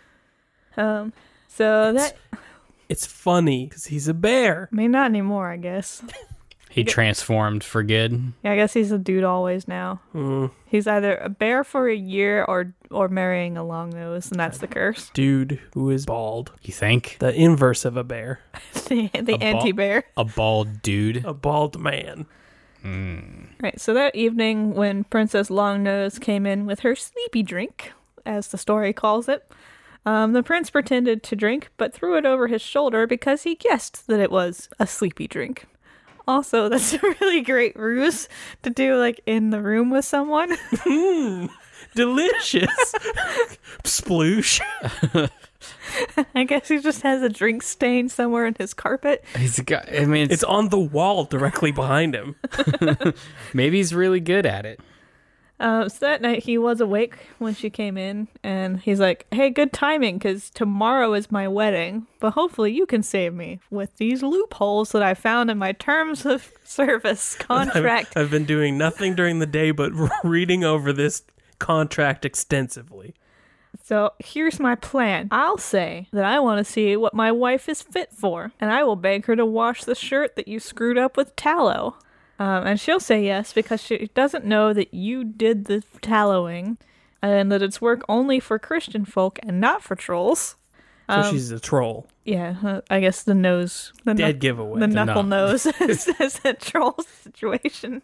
So that, It's funny because he's a bear. I mean, not anymore, I guess. He transformed for good. Yeah, I guess he's a dude always now. He's either a bear for a year or marrying a long nose, and that's the curse. Dude who is bald. You think? The inverse of a bear. the anti-bear. A bald dude? A bald man. Right, so that evening when Princess Longnose came in with her sleepy drink, as the story calls it, the prince pretended to drink, but threw it over his shoulder because he guessed that it was a sleepy drink. Also, that's a really great ruse to do, like, in the room with someone. Delicious. Sploosh. I guess he just has a drink stain somewhere in his carpet. He's got, I mean, It's on the wall directly behind him. maybe he's really good at it. So that night he was awake when she came in, and he's like, "Hey, good timing, because tomorrow is my wedding, but hopefully you can save me with these loopholes that I found in my terms of service contract." I've been doing nothing during the day but reading over this contract extensively. So here's my plan. I'll say that I want to see what my wife is fit for, and I will beg her to wash the shirt that you screwed up with tallow. And she'll say yes because she doesn't know that you did the tallowing and that it's work only for Christian folk and not for trolls. So she's a troll. Yeah, I guess the nose. The Dead giveaway. The The knuckle nut. nose is a troll situation.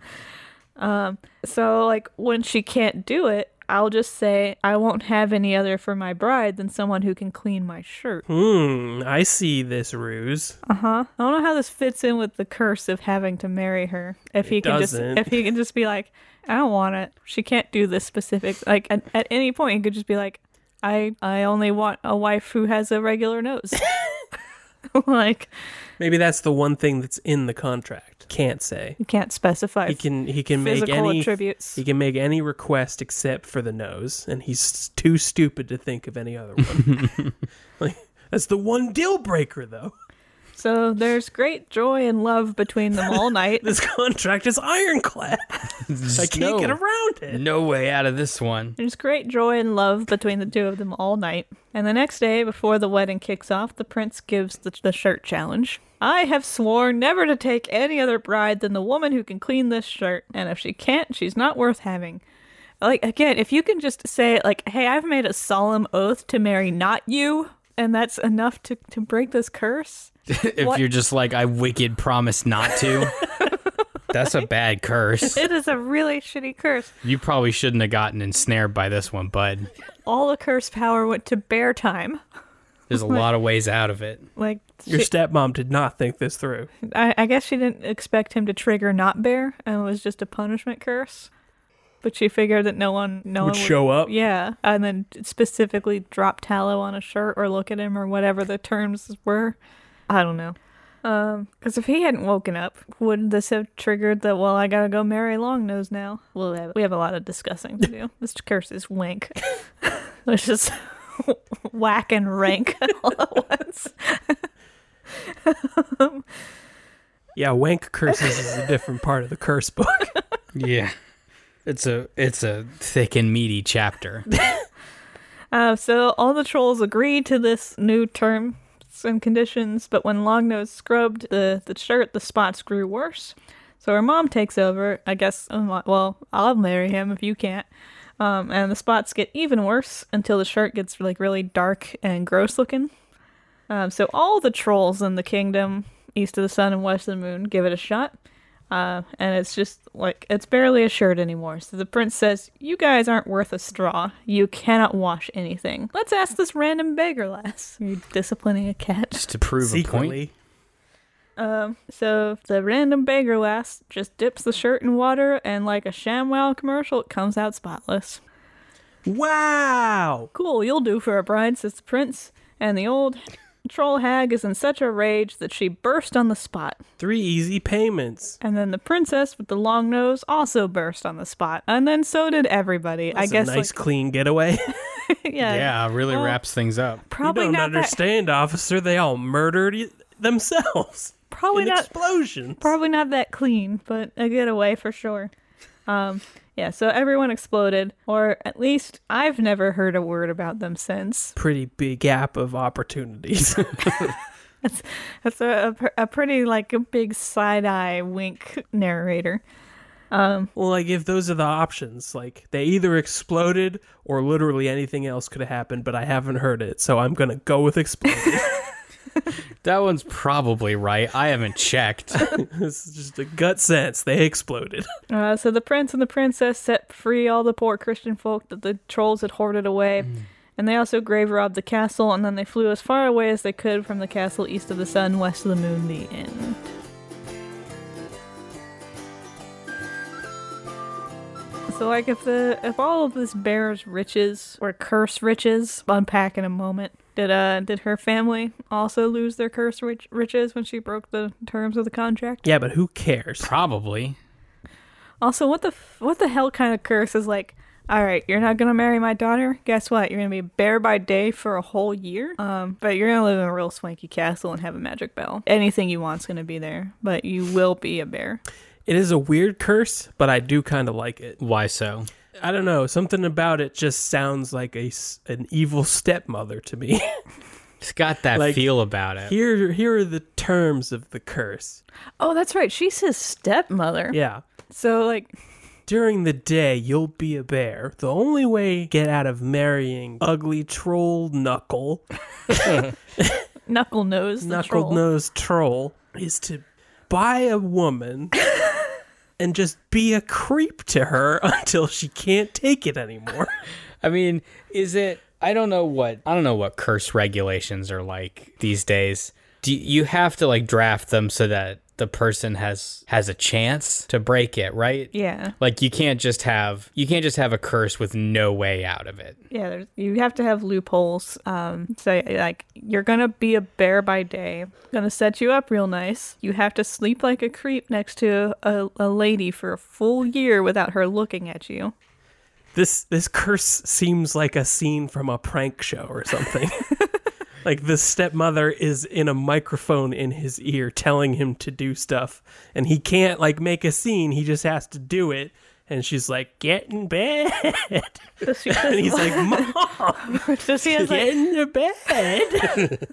So, like, when she can't do it, I'll just say, I won't have any other for my bride than someone who can clean my shirt. I see this ruse. I don't know how this fits in with the curse of having to marry her. If he can doesn't. if he can just be like, I don't want it. She can't do this specific. Like at any point, he could just be like, I only want a wife who has a regular nose. Like, Maybe that's the one thing that's in the contract. Can't say. you can't specify. He can make physical any attributes. He can make any request except for the nose, and he's too stupid to think of any other one. Like, that's the one deal breaker, though. So there's great joy and love between them all night. This contract is ironclad. I can't get around it. No way out of this one. There's great joy and love between the two of them all night. And the next day, before the wedding kicks off, the prince gives the shirt challenge. I have sworn never to take any other bride than the woman who can clean this shirt, and if she can't, she's not worth having. Like, again, if you can just say, like, hey, I've made a solemn oath to marry not you, and that's enough to break this curse. If What? you're just like, I wicked promise not to. That's a bad curse. It is a really shitty curse. You probably shouldn't have gotten ensnared by this one, bud. All the curse power went to bear time. There's a lot of ways out of it. Like, Your stepmom did not think this through. I guess she didn't expect him to trigger not bear, and it was just a punishment curse. but she figured that no one Would show up. Yeah, and then specifically drop tallow on a shirt or look at him or whatever the terms were. I don't know. Because if he hadn't woken up, would this have triggered the, well, I gotta go marry Longnose now? We have a lot of discussing to do. This curse is wink. Let's just whack and rank all at once. Yeah, wank curses is a different part of the curse book. Yeah. It's a thick and meaty chapter. So all the trolls agree to this new term and conditions, but when Longnose scrubbed the shirt, the spots grew worse. So her mom takes over. I guess, well, I'll marry him if you can't. And the spots get even worse until the shirt gets like really dark and gross looking. So all the trolls in the kingdom, east of the sun and west of the moon, give it a shot. And it's just like, it's barely a shirt anymore. So the prince says, you guys aren't worth a straw. You cannot wash anything. Let's ask this random beggar lass. You're disciplining a cat. Just to prove a point. So the random beggar lass just dips the shirt in water, and like a ShamWow commercial, it comes out spotless. Wow! Cool, you'll do for a bride, says the prince. And the old troll hag is in such a rage that she burst on the spot. 3 easy payments. And then the princess with the long nose also burst on the spot. And then so did everybody. That's I guess a nice clean getaway. yeah. Really wraps things up. Probably You don't not understand, officer. They all murdered themselves. Probably in not explosions. Probably not that clean, but a getaway for sure. Yeah, so everyone exploded, or at least I've never heard a word about them since. Pretty big gap of opportunities. That's a pretty, like, a big side-eye wink narrator. Well, like, if those are the options, like, they either exploded or literally anything else could have happened, but I haven't heard it, so I'm gonna go with exploded. That one's probably right. I haven't checked. This is just a gut sense. They exploded. So the prince and the princess set free all the poor Christian folk that the trolls had hoarded away. And they also grave robbed the castle, and then they flew as far away as they could from the castle east of the sun, west of the moon, the end. So, like, if all of this bear's riches, or curse riches, unpack in a moment, did her family also lose their curse riches when she broke the terms of the contract? Yeah, but who cares? Probably. Also, what the hell kind of curse is like, alright, you're not gonna marry my daughter? Guess what? You're gonna be a bear by day for a whole year? But you're gonna live in a real swanky castle and have a magic bell. Anything you want's gonna be there, but you will be a bear. It is a weird curse, but I do kind of like it. Why so? I don't know. Something about it just sounds like an evil stepmother to me. It's got that Like, feel about it. Here are the terms of the curse. Oh, that's right. She's his stepmother. Yeah. So, like, During the day, you'll be a bear. The only way to get out of marrying ugly troll Knuckle, Knuckle Nose, the troll. Knuckle-nosed troll, is to buy a woman and just be a creep to her until she can't take it anymore. I mean, I don't know what curse regulations are like these days. Do you have to like draft them so that the person has a chance to break it, right? Yeah. Like you can't just have a curse with no way out of it. Yeah, you have to have loopholes. So, like, you're gonna be a bear by day. Gonna set you up real nice. You have to sleep like a creep next to a lady for a full year without her looking at you. This curse seems like a scene from a prank show or something. Like the stepmother is in a microphone in his ear telling him to do stuff, and he can't like make a scene, he just has to do it. And she's like, get in bed. And he's like, Mom, Does he have get in the bed.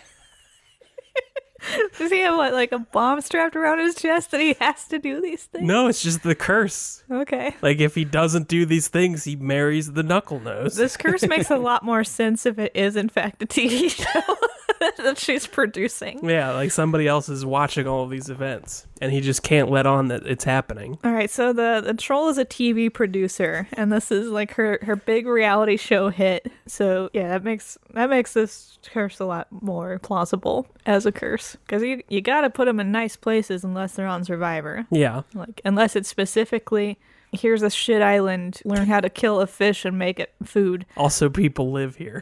Does he have like a bomb strapped around his chest that he has to do these things? No, it's just the curse. Okay. Like if he doesn't do these things, he marries the knuckle nose. This curse makes a lot more sense if it is in fact a TV show that she's producing. Yeah, like somebody else is watching all of these events, and he just can't let on that it's happening. All right, so the troll is a TV producer, and this is like her big reality show hit. So yeah, that makes this curse a lot more plausible as a curse, because you got to put them in nice places unless they're on Survivor. Yeah. Like unless it's specifically here's a shit island, learn how to kill a fish and make it food. Also, people live here.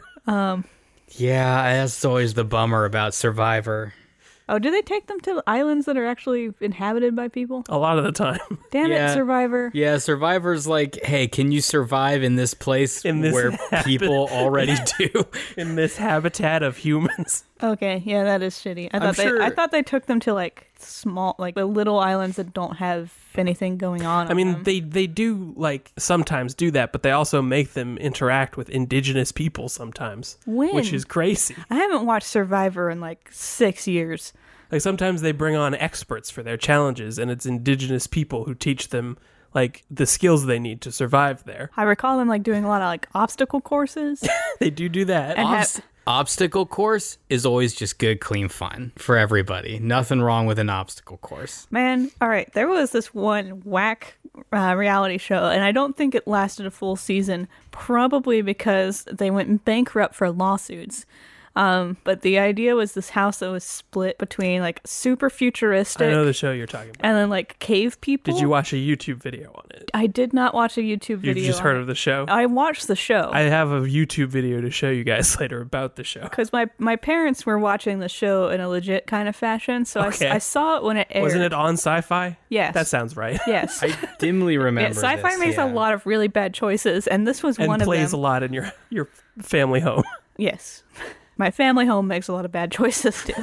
Yeah, that's always the bummer about Survivor. Oh, do they take them to islands that are actually inhabited by people? A lot of the time. Damn Yeah. it, Survivor. Yeah, Survivor's like, hey, can you survive in this place In this where people already do? In this habitat of humans. Okay, yeah, that is shitty. I thought they took them to like small, like the little islands that don't have anything going on. I mean, them. they do, like, sometimes do that, but they also make them interact with indigenous people sometimes. When? Which is crazy. I haven't watched Survivor in like 6 years. Like, sometimes they bring on experts for their challenges, and it's indigenous people who teach them, like, the skills they need to survive there. I recall them like doing a lot of like obstacle courses. They do that. And Obstacle course is always just good, clean fun for everybody. Nothing wrong with an obstacle course. Man, all right, there was this one whack reality show, and I don't think it lasted a full season, probably because they went bankrupt for lawsuits. But the idea was this house that was split between like super futuristic I know the show you're talking about. and then like cave people. Did you watch a YouTube video on it? I did not watch a YouTube video. You've just heard of the show? I watched the show. I have a YouTube video to show you guys later about the show. Because my parents were watching the show in a legit kind of fashion, so Okay. I saw it when it aired. Wasn't it on Sci-Fi? Yes. That sounds right. Yes. I dimly remember Yeah, sci-fi this, makes yeah. a lot of really bad choices, and this was And one of plays them. a lot in your family home. Yes. My family home makes a lot of bad choices too.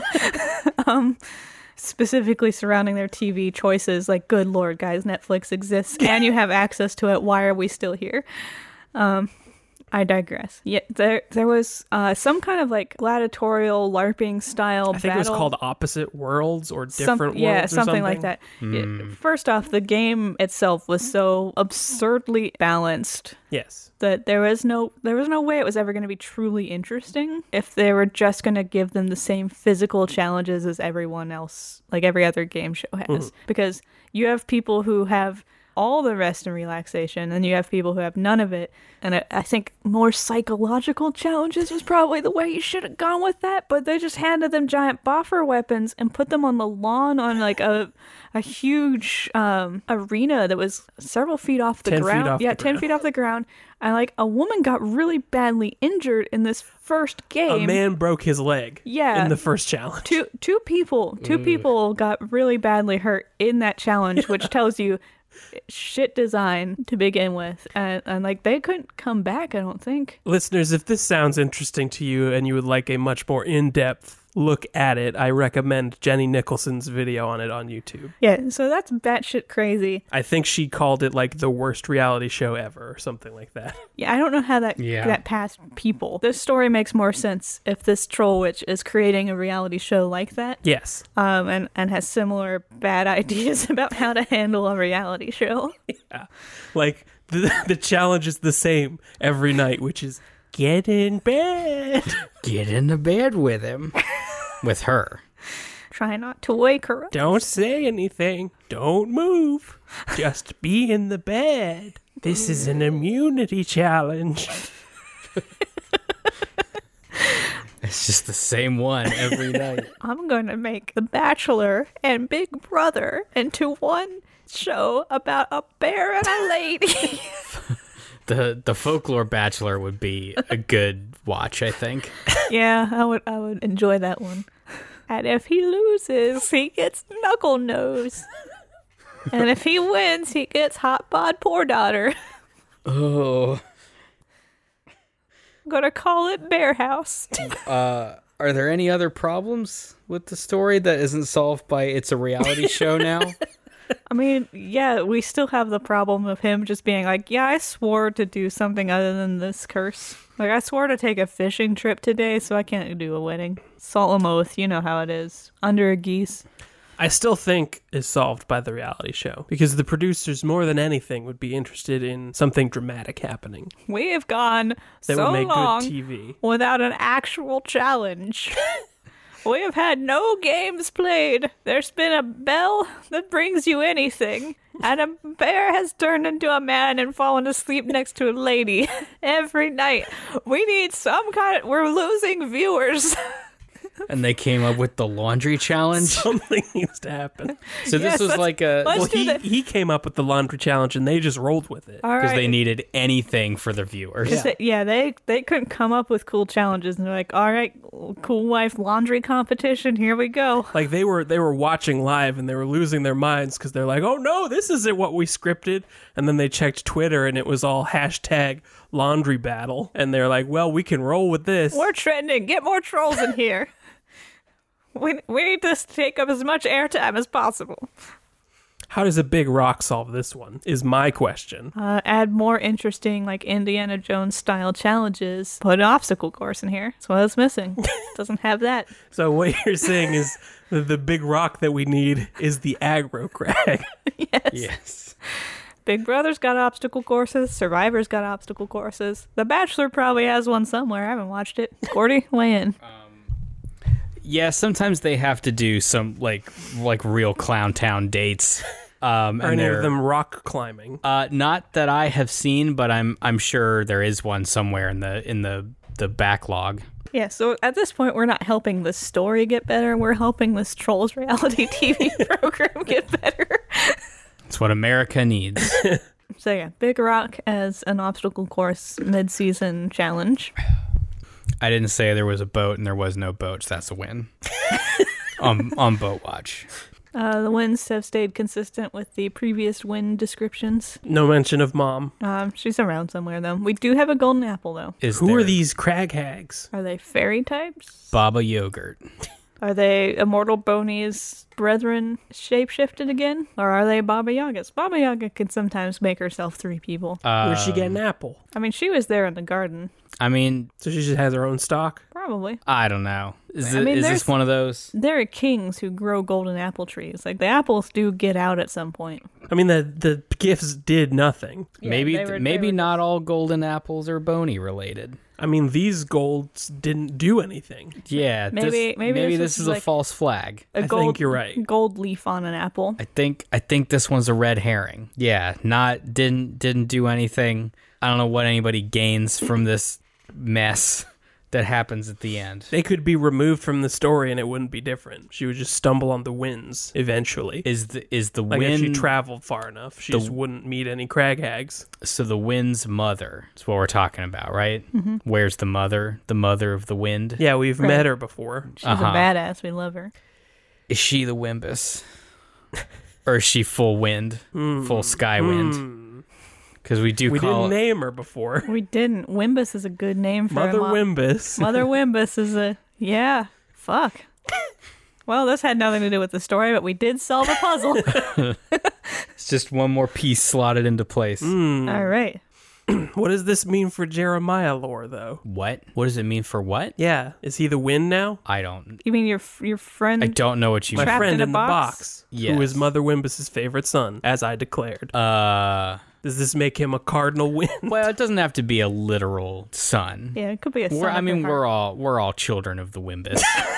Specifically surrounding their TV choices, like, good lord, guys, Netflix exists and you have access to it. Why are we still here? I digress. Yeah, there was some kind of like gladiatorial LARPing style I think battle. it was called Opposite Worlds or Different Worlds or something like that. Yeah, first off, the game itself was so absurdly balanced Yes. that there was no way it was ever going to be truly interesting if they were just going to give them the same physical challenges as everyone else, like every other game show has. Because you have people who have all the rest and relaxation, and you have people who have none of it. And I think more psychological challenges was probably the way you should have gone with that, but they just handed them giant boffer weapons and put them on the lawn on like a huge arena that was several feet off the 10 feet ground. off Yeah, the 10 ground. feet off the ground. And like a woman got really badly injured in this first game. A man broke his leg Yeah. in the first challenge. Two people got really badly hurt in that challenge, which tells you shit design to begin with, and like they couldn't come back, I don't think. Listeners, if this sounds interesting to you and you would like a much more in-depth look at it, I recommend Jenny Nicholson's video on it on YouTube. Yeah, so that's batshit crazy. I think she called it like the worst reality show ever or something like that. Yeah, I don't know how that passed people. This story makes more sense if this troll witch is creating a reality show like that. Yes. And has similar bad ideas about how to handle a reality show. Yeah. Like the challenge is the same every night, which is get in bed. Get into bed with him. With her. Try not to wake her up. Don't say anything. Don't move. Just be in the bed. This is an immunity challenge. It's just the same one every night. I'm going to make The Bachelor and Big Brother into one show about a bear and a lady. The Folklore Bachelor would be a good watch, I think. Yeah, I would enjoy that one. And if he loses, he gets knuckle nose. And if he wins, he gets hot bod poor daughter. Oh. I'm gonna call it Bear House. Are there any other problems with the story that isn't solved by it's a reality show now? I mean, yeah, we still have the problem of him just being like, yeah, I swore to do something other than this curse. Like, I swore to take a fishing trip today, so I can't do a wedding. Solemn oath, you know how it is. Under a geese. I still think is solved by the reality show because the producers, more than anything, would be interested in something dramatic happening. We have gone That so would make long good TV. without an actual challenge. We have had no games played. There's been a bell that brings you anything. And a bear has turned into a man and fallen asleep next to a lady every night. We need some kind of... We're losing viewers. and they came up with the laundry challenge. Something needs to happen. So Yes, this was let's- like a let's Well, do that. he came up with the laundry challenge, and they just rolled with it. All because right. they needed anything for the viewers. 'Cause they couldn't come up with cool challenges, and they're like, all right, cool wife laundry competition, here we go. Like they were watching live, and they were losing their minds because they're like, "Oh no, this isn't what we scripted." And then they checked Twitter, and it was all hashtag laundry battle, and they're like, "Well, we can roll with this." We're trending. Get more trolls in here. We need to take up as much airtime as possible. How does a big rock solve this one? Is my question. Add more interesting, like Indiana Jones style challenges. Put an obstacle course in here. That's what it's missing. Doesn't have that. So what you're saying is that the big rock that we need is the aggro crag. Yes. Big Brother's got obstacle courses. Survivor's got obstacle courses. The Bachelor probably has one somewhere. I haven't watched it. Gordy, weigh in. Yeah, sometimes they have to do some like real Clown Town dates. Are And any they're of them rock climbing? not that I have seen, but I'm sure there is one somewhere in the backlog. Yeah, so at this point, we're not helping the story get better. We're helping this Trolls reality TV program get better. It's what America needs. So yeah, Big Rock as an obstacle course mid-season challenge. I didn't say there was a boat and there was no boats. That's a win. on Boat Watch. The wins have stayed consistent with the previous win descriptions. No mention of mom. She's around somewhere, though. We do have a golden apple, though. Who are these crag hags? Are they fairy types? Baba Yogurt? Are they Immortal Boney's brethren shapeshifted again? Or are they Baba Yaga's? Baba Yaga can sometimes make herself 3 people. Where'd she get an apple? I mean, she was there in the garden. I mean, So she just has her own stock? Probably. I don't know. Is I mean, is there's- this one of those? There are kings who grow golden apple trees. Like, the apples do get out at some point. I mean, the gifts did nothing. Yeah, maybe they were- maybe they were- not all golden apples are bony related. I mean, these golds didn't do anything. Yeah, Maybe this is a like false flag. a I gold, think you're right. Gold leaf on an apple. I think this one's a red herring. Yeah, didn't do anything. I don't know what anybody gains from this mess that happens at the end. They could be removed from the story and it wouldn't be different. She would just stumble on the winds eventually. Is the Like wind if she traveled far enough, she just wouldn't meet any crag hags. so the wind's mother? That's what we're talking about, right? Mm-hmm. Where's the mother? The mother of the wind? Yeah, we've Right. met her before. She's Uh-huh. a badass. We love her. Is she the Wimbus? Or is she full wind? Full sky wind? Because we We call didn't name her before. We didn't. Wimbus is a good name for Mother a Wimbus. Mother Wimbus is a... Yeah. Fuck. Well, this had nothing to do with the story, but we did solve a puzzle. it's just one more piece slotted into place. All right. What does this mean for Jeremiah lore, though? What? What does it mean for what? Yeah, is he the wind now? I don't You mean your friend? I don't know what you My mean. Trapped friend in a in the box? box, Yes. who is Mother Wimbus's favorite son, as I declared. Does this make him a cardinal wind? Well, it doesn't have to be a literal son. Yeah, it could be a son. We're, I of mean, her heart. we're all children of the Wimbus.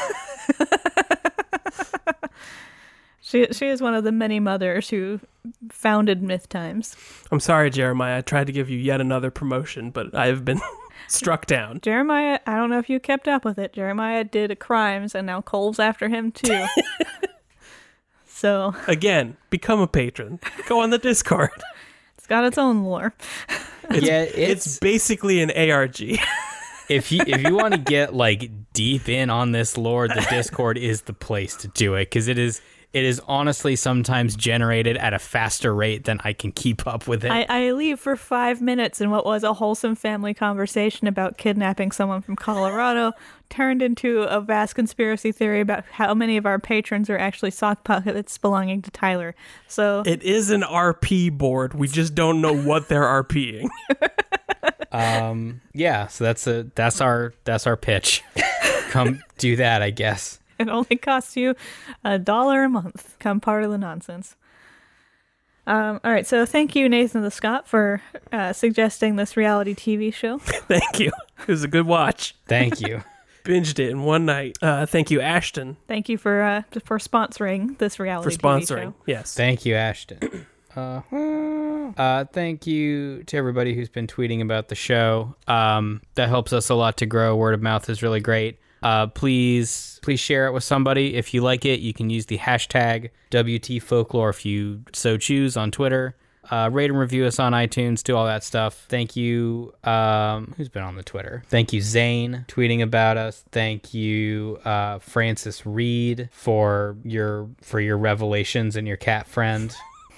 She is one of the many mothers who founded Myth Times. I'm sorry, Jeremiah. I tried to give you yet another promotion, but I have been struck down. Jeremiah, I don't know if you kept up with it. Jeremiah did a crimes, and now Cole's after him too. So Again, become a patron. Go on the Discord. it's got its own lore. yeah, It's basically an ARG. if you want to get like deep in on this lore, the Discord is the place to do it because it is honestly sometimes generated at a faster rate than I can keep up with it. I leave for 5 minutes, and what was a wholesome family conversation about kidnapping someone from Colorado turned into a vast conspiracy theory about how many of our patrons are actually sock puppets belonging to Tyler. So It is an RP board. We just don't know what they're RPing. Yeah, so that's our pitch. Come do that, I guess. it only costs you $1 a month. Come part of the nonsense. All right, so thank you, Nathan the Scott, for suggesting this reality TV show. Thank you. It was a good watch. Thank you. Binged it in one night. Thank you, Ashton, Thank you for sponsoring this for reality TV sponsoring. show. Yes. Thank you, Ashton. Thank you to everybody who's been tweeting about the show. That helps us a lot to grow. Word of mouth is really great. Please share it with somebody. If you like it, you can use the hashtag WTFolklore if you so choose on Twitter. Rate and review us on iTunes, do all that stuff. Thank you. Who's been on the Twitter? Thank you, Zane, tweeting about us. Thank you, Francis Reed, for your revelations and your cat friend.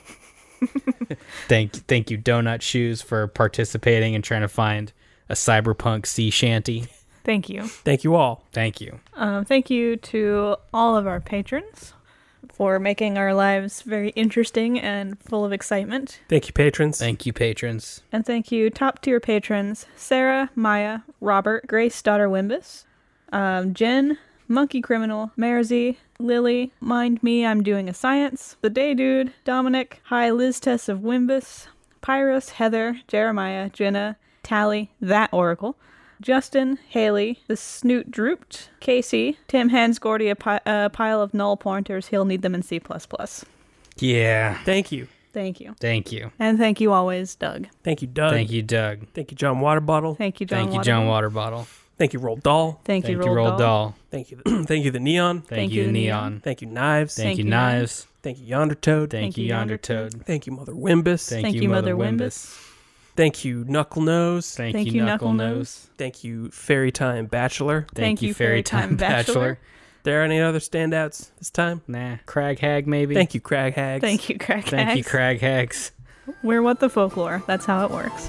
Thank you, Donut Shoes, for participating and trying to find a cyberpunk sea shanty. Thank you. Thank you all. Thank you. Thank you to all of our patrons for making our lives very interesting and full of excitement. Thank you, patrons. Thank you, patrons. And thank you, top tier patrons, Sarah, Maya, Robert, Grace, daughter Wimbus, Jen, Monkey Criminal, Marzi, Lily, Mind Me, I'm Doing a Science, The Day Dude, Dominic, Hi, Liz Tess of Wimbus, Pyrus, Heather, Jeremiah, Jenna, Tally, That Oracle, Justin, Haley, The Snoot Drooped, Casey, Tim hands Gordy a pile of null pointers. He'll need them in C++. Yeah. Thank you. Thank you. Thank you. And thank you always, Doug. Thank you, Doug. Thank you, Doug. Thank you, John Waterbottle. Thank you, John Thank you, Waterbottle. John Waterbottle. Thank you, Roald Dahl. Thank you, Thank you, Roald Dahl. Thank you, thank you, the Neon. Thank you, Neon. Thank you, Knives. Thank you, Knives. Thank you, Yonder Toad. Thank you, Yonder Toad. Thank you, Mother Wimbus. Thank you, Mother Wimbus. Thank you, Knuckle Nose. Thank you, Knuckle Nose. Thank you, Fairy Time Bachelor. Thank you, Fairy Time Bachelor. There any other standouts this time? Nah. Crag Hag, maybe? Thank you, Crag Hags. Thank you, Crack Thank you, Hags. Crag Hags. We're What the Folklore. That's how it works.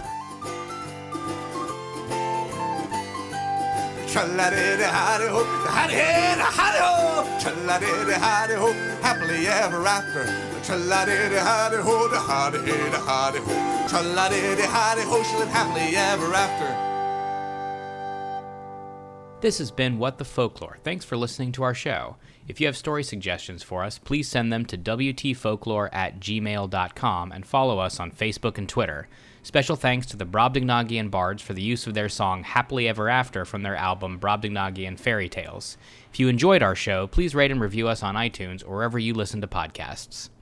Tra-la-di-di-hi-di-ho, hi-di-hi-di-hi-di-ho. Tra-la-di-di-hi-di-ho, happily ever after. Tra-la-di-di-hi-di-ho, da-hi-di-hi-di-hi-di-ho. Tra-la-di-di-hi-di-ho, she lived happily ever after. This has been What the Folklore. Thanks for listening to our show. If you have story suggestions for us, please send them to wtfolklore@gmail.com and follow us on Facebook and Twitter. Special thanks to the Brobdingnagian Bards for the use of their song Happily Ever After from their album Brobdingnagian Fairy Tales. If you enjoyed our show, please rate and review us on iTunes or wherever you listen to podcasts.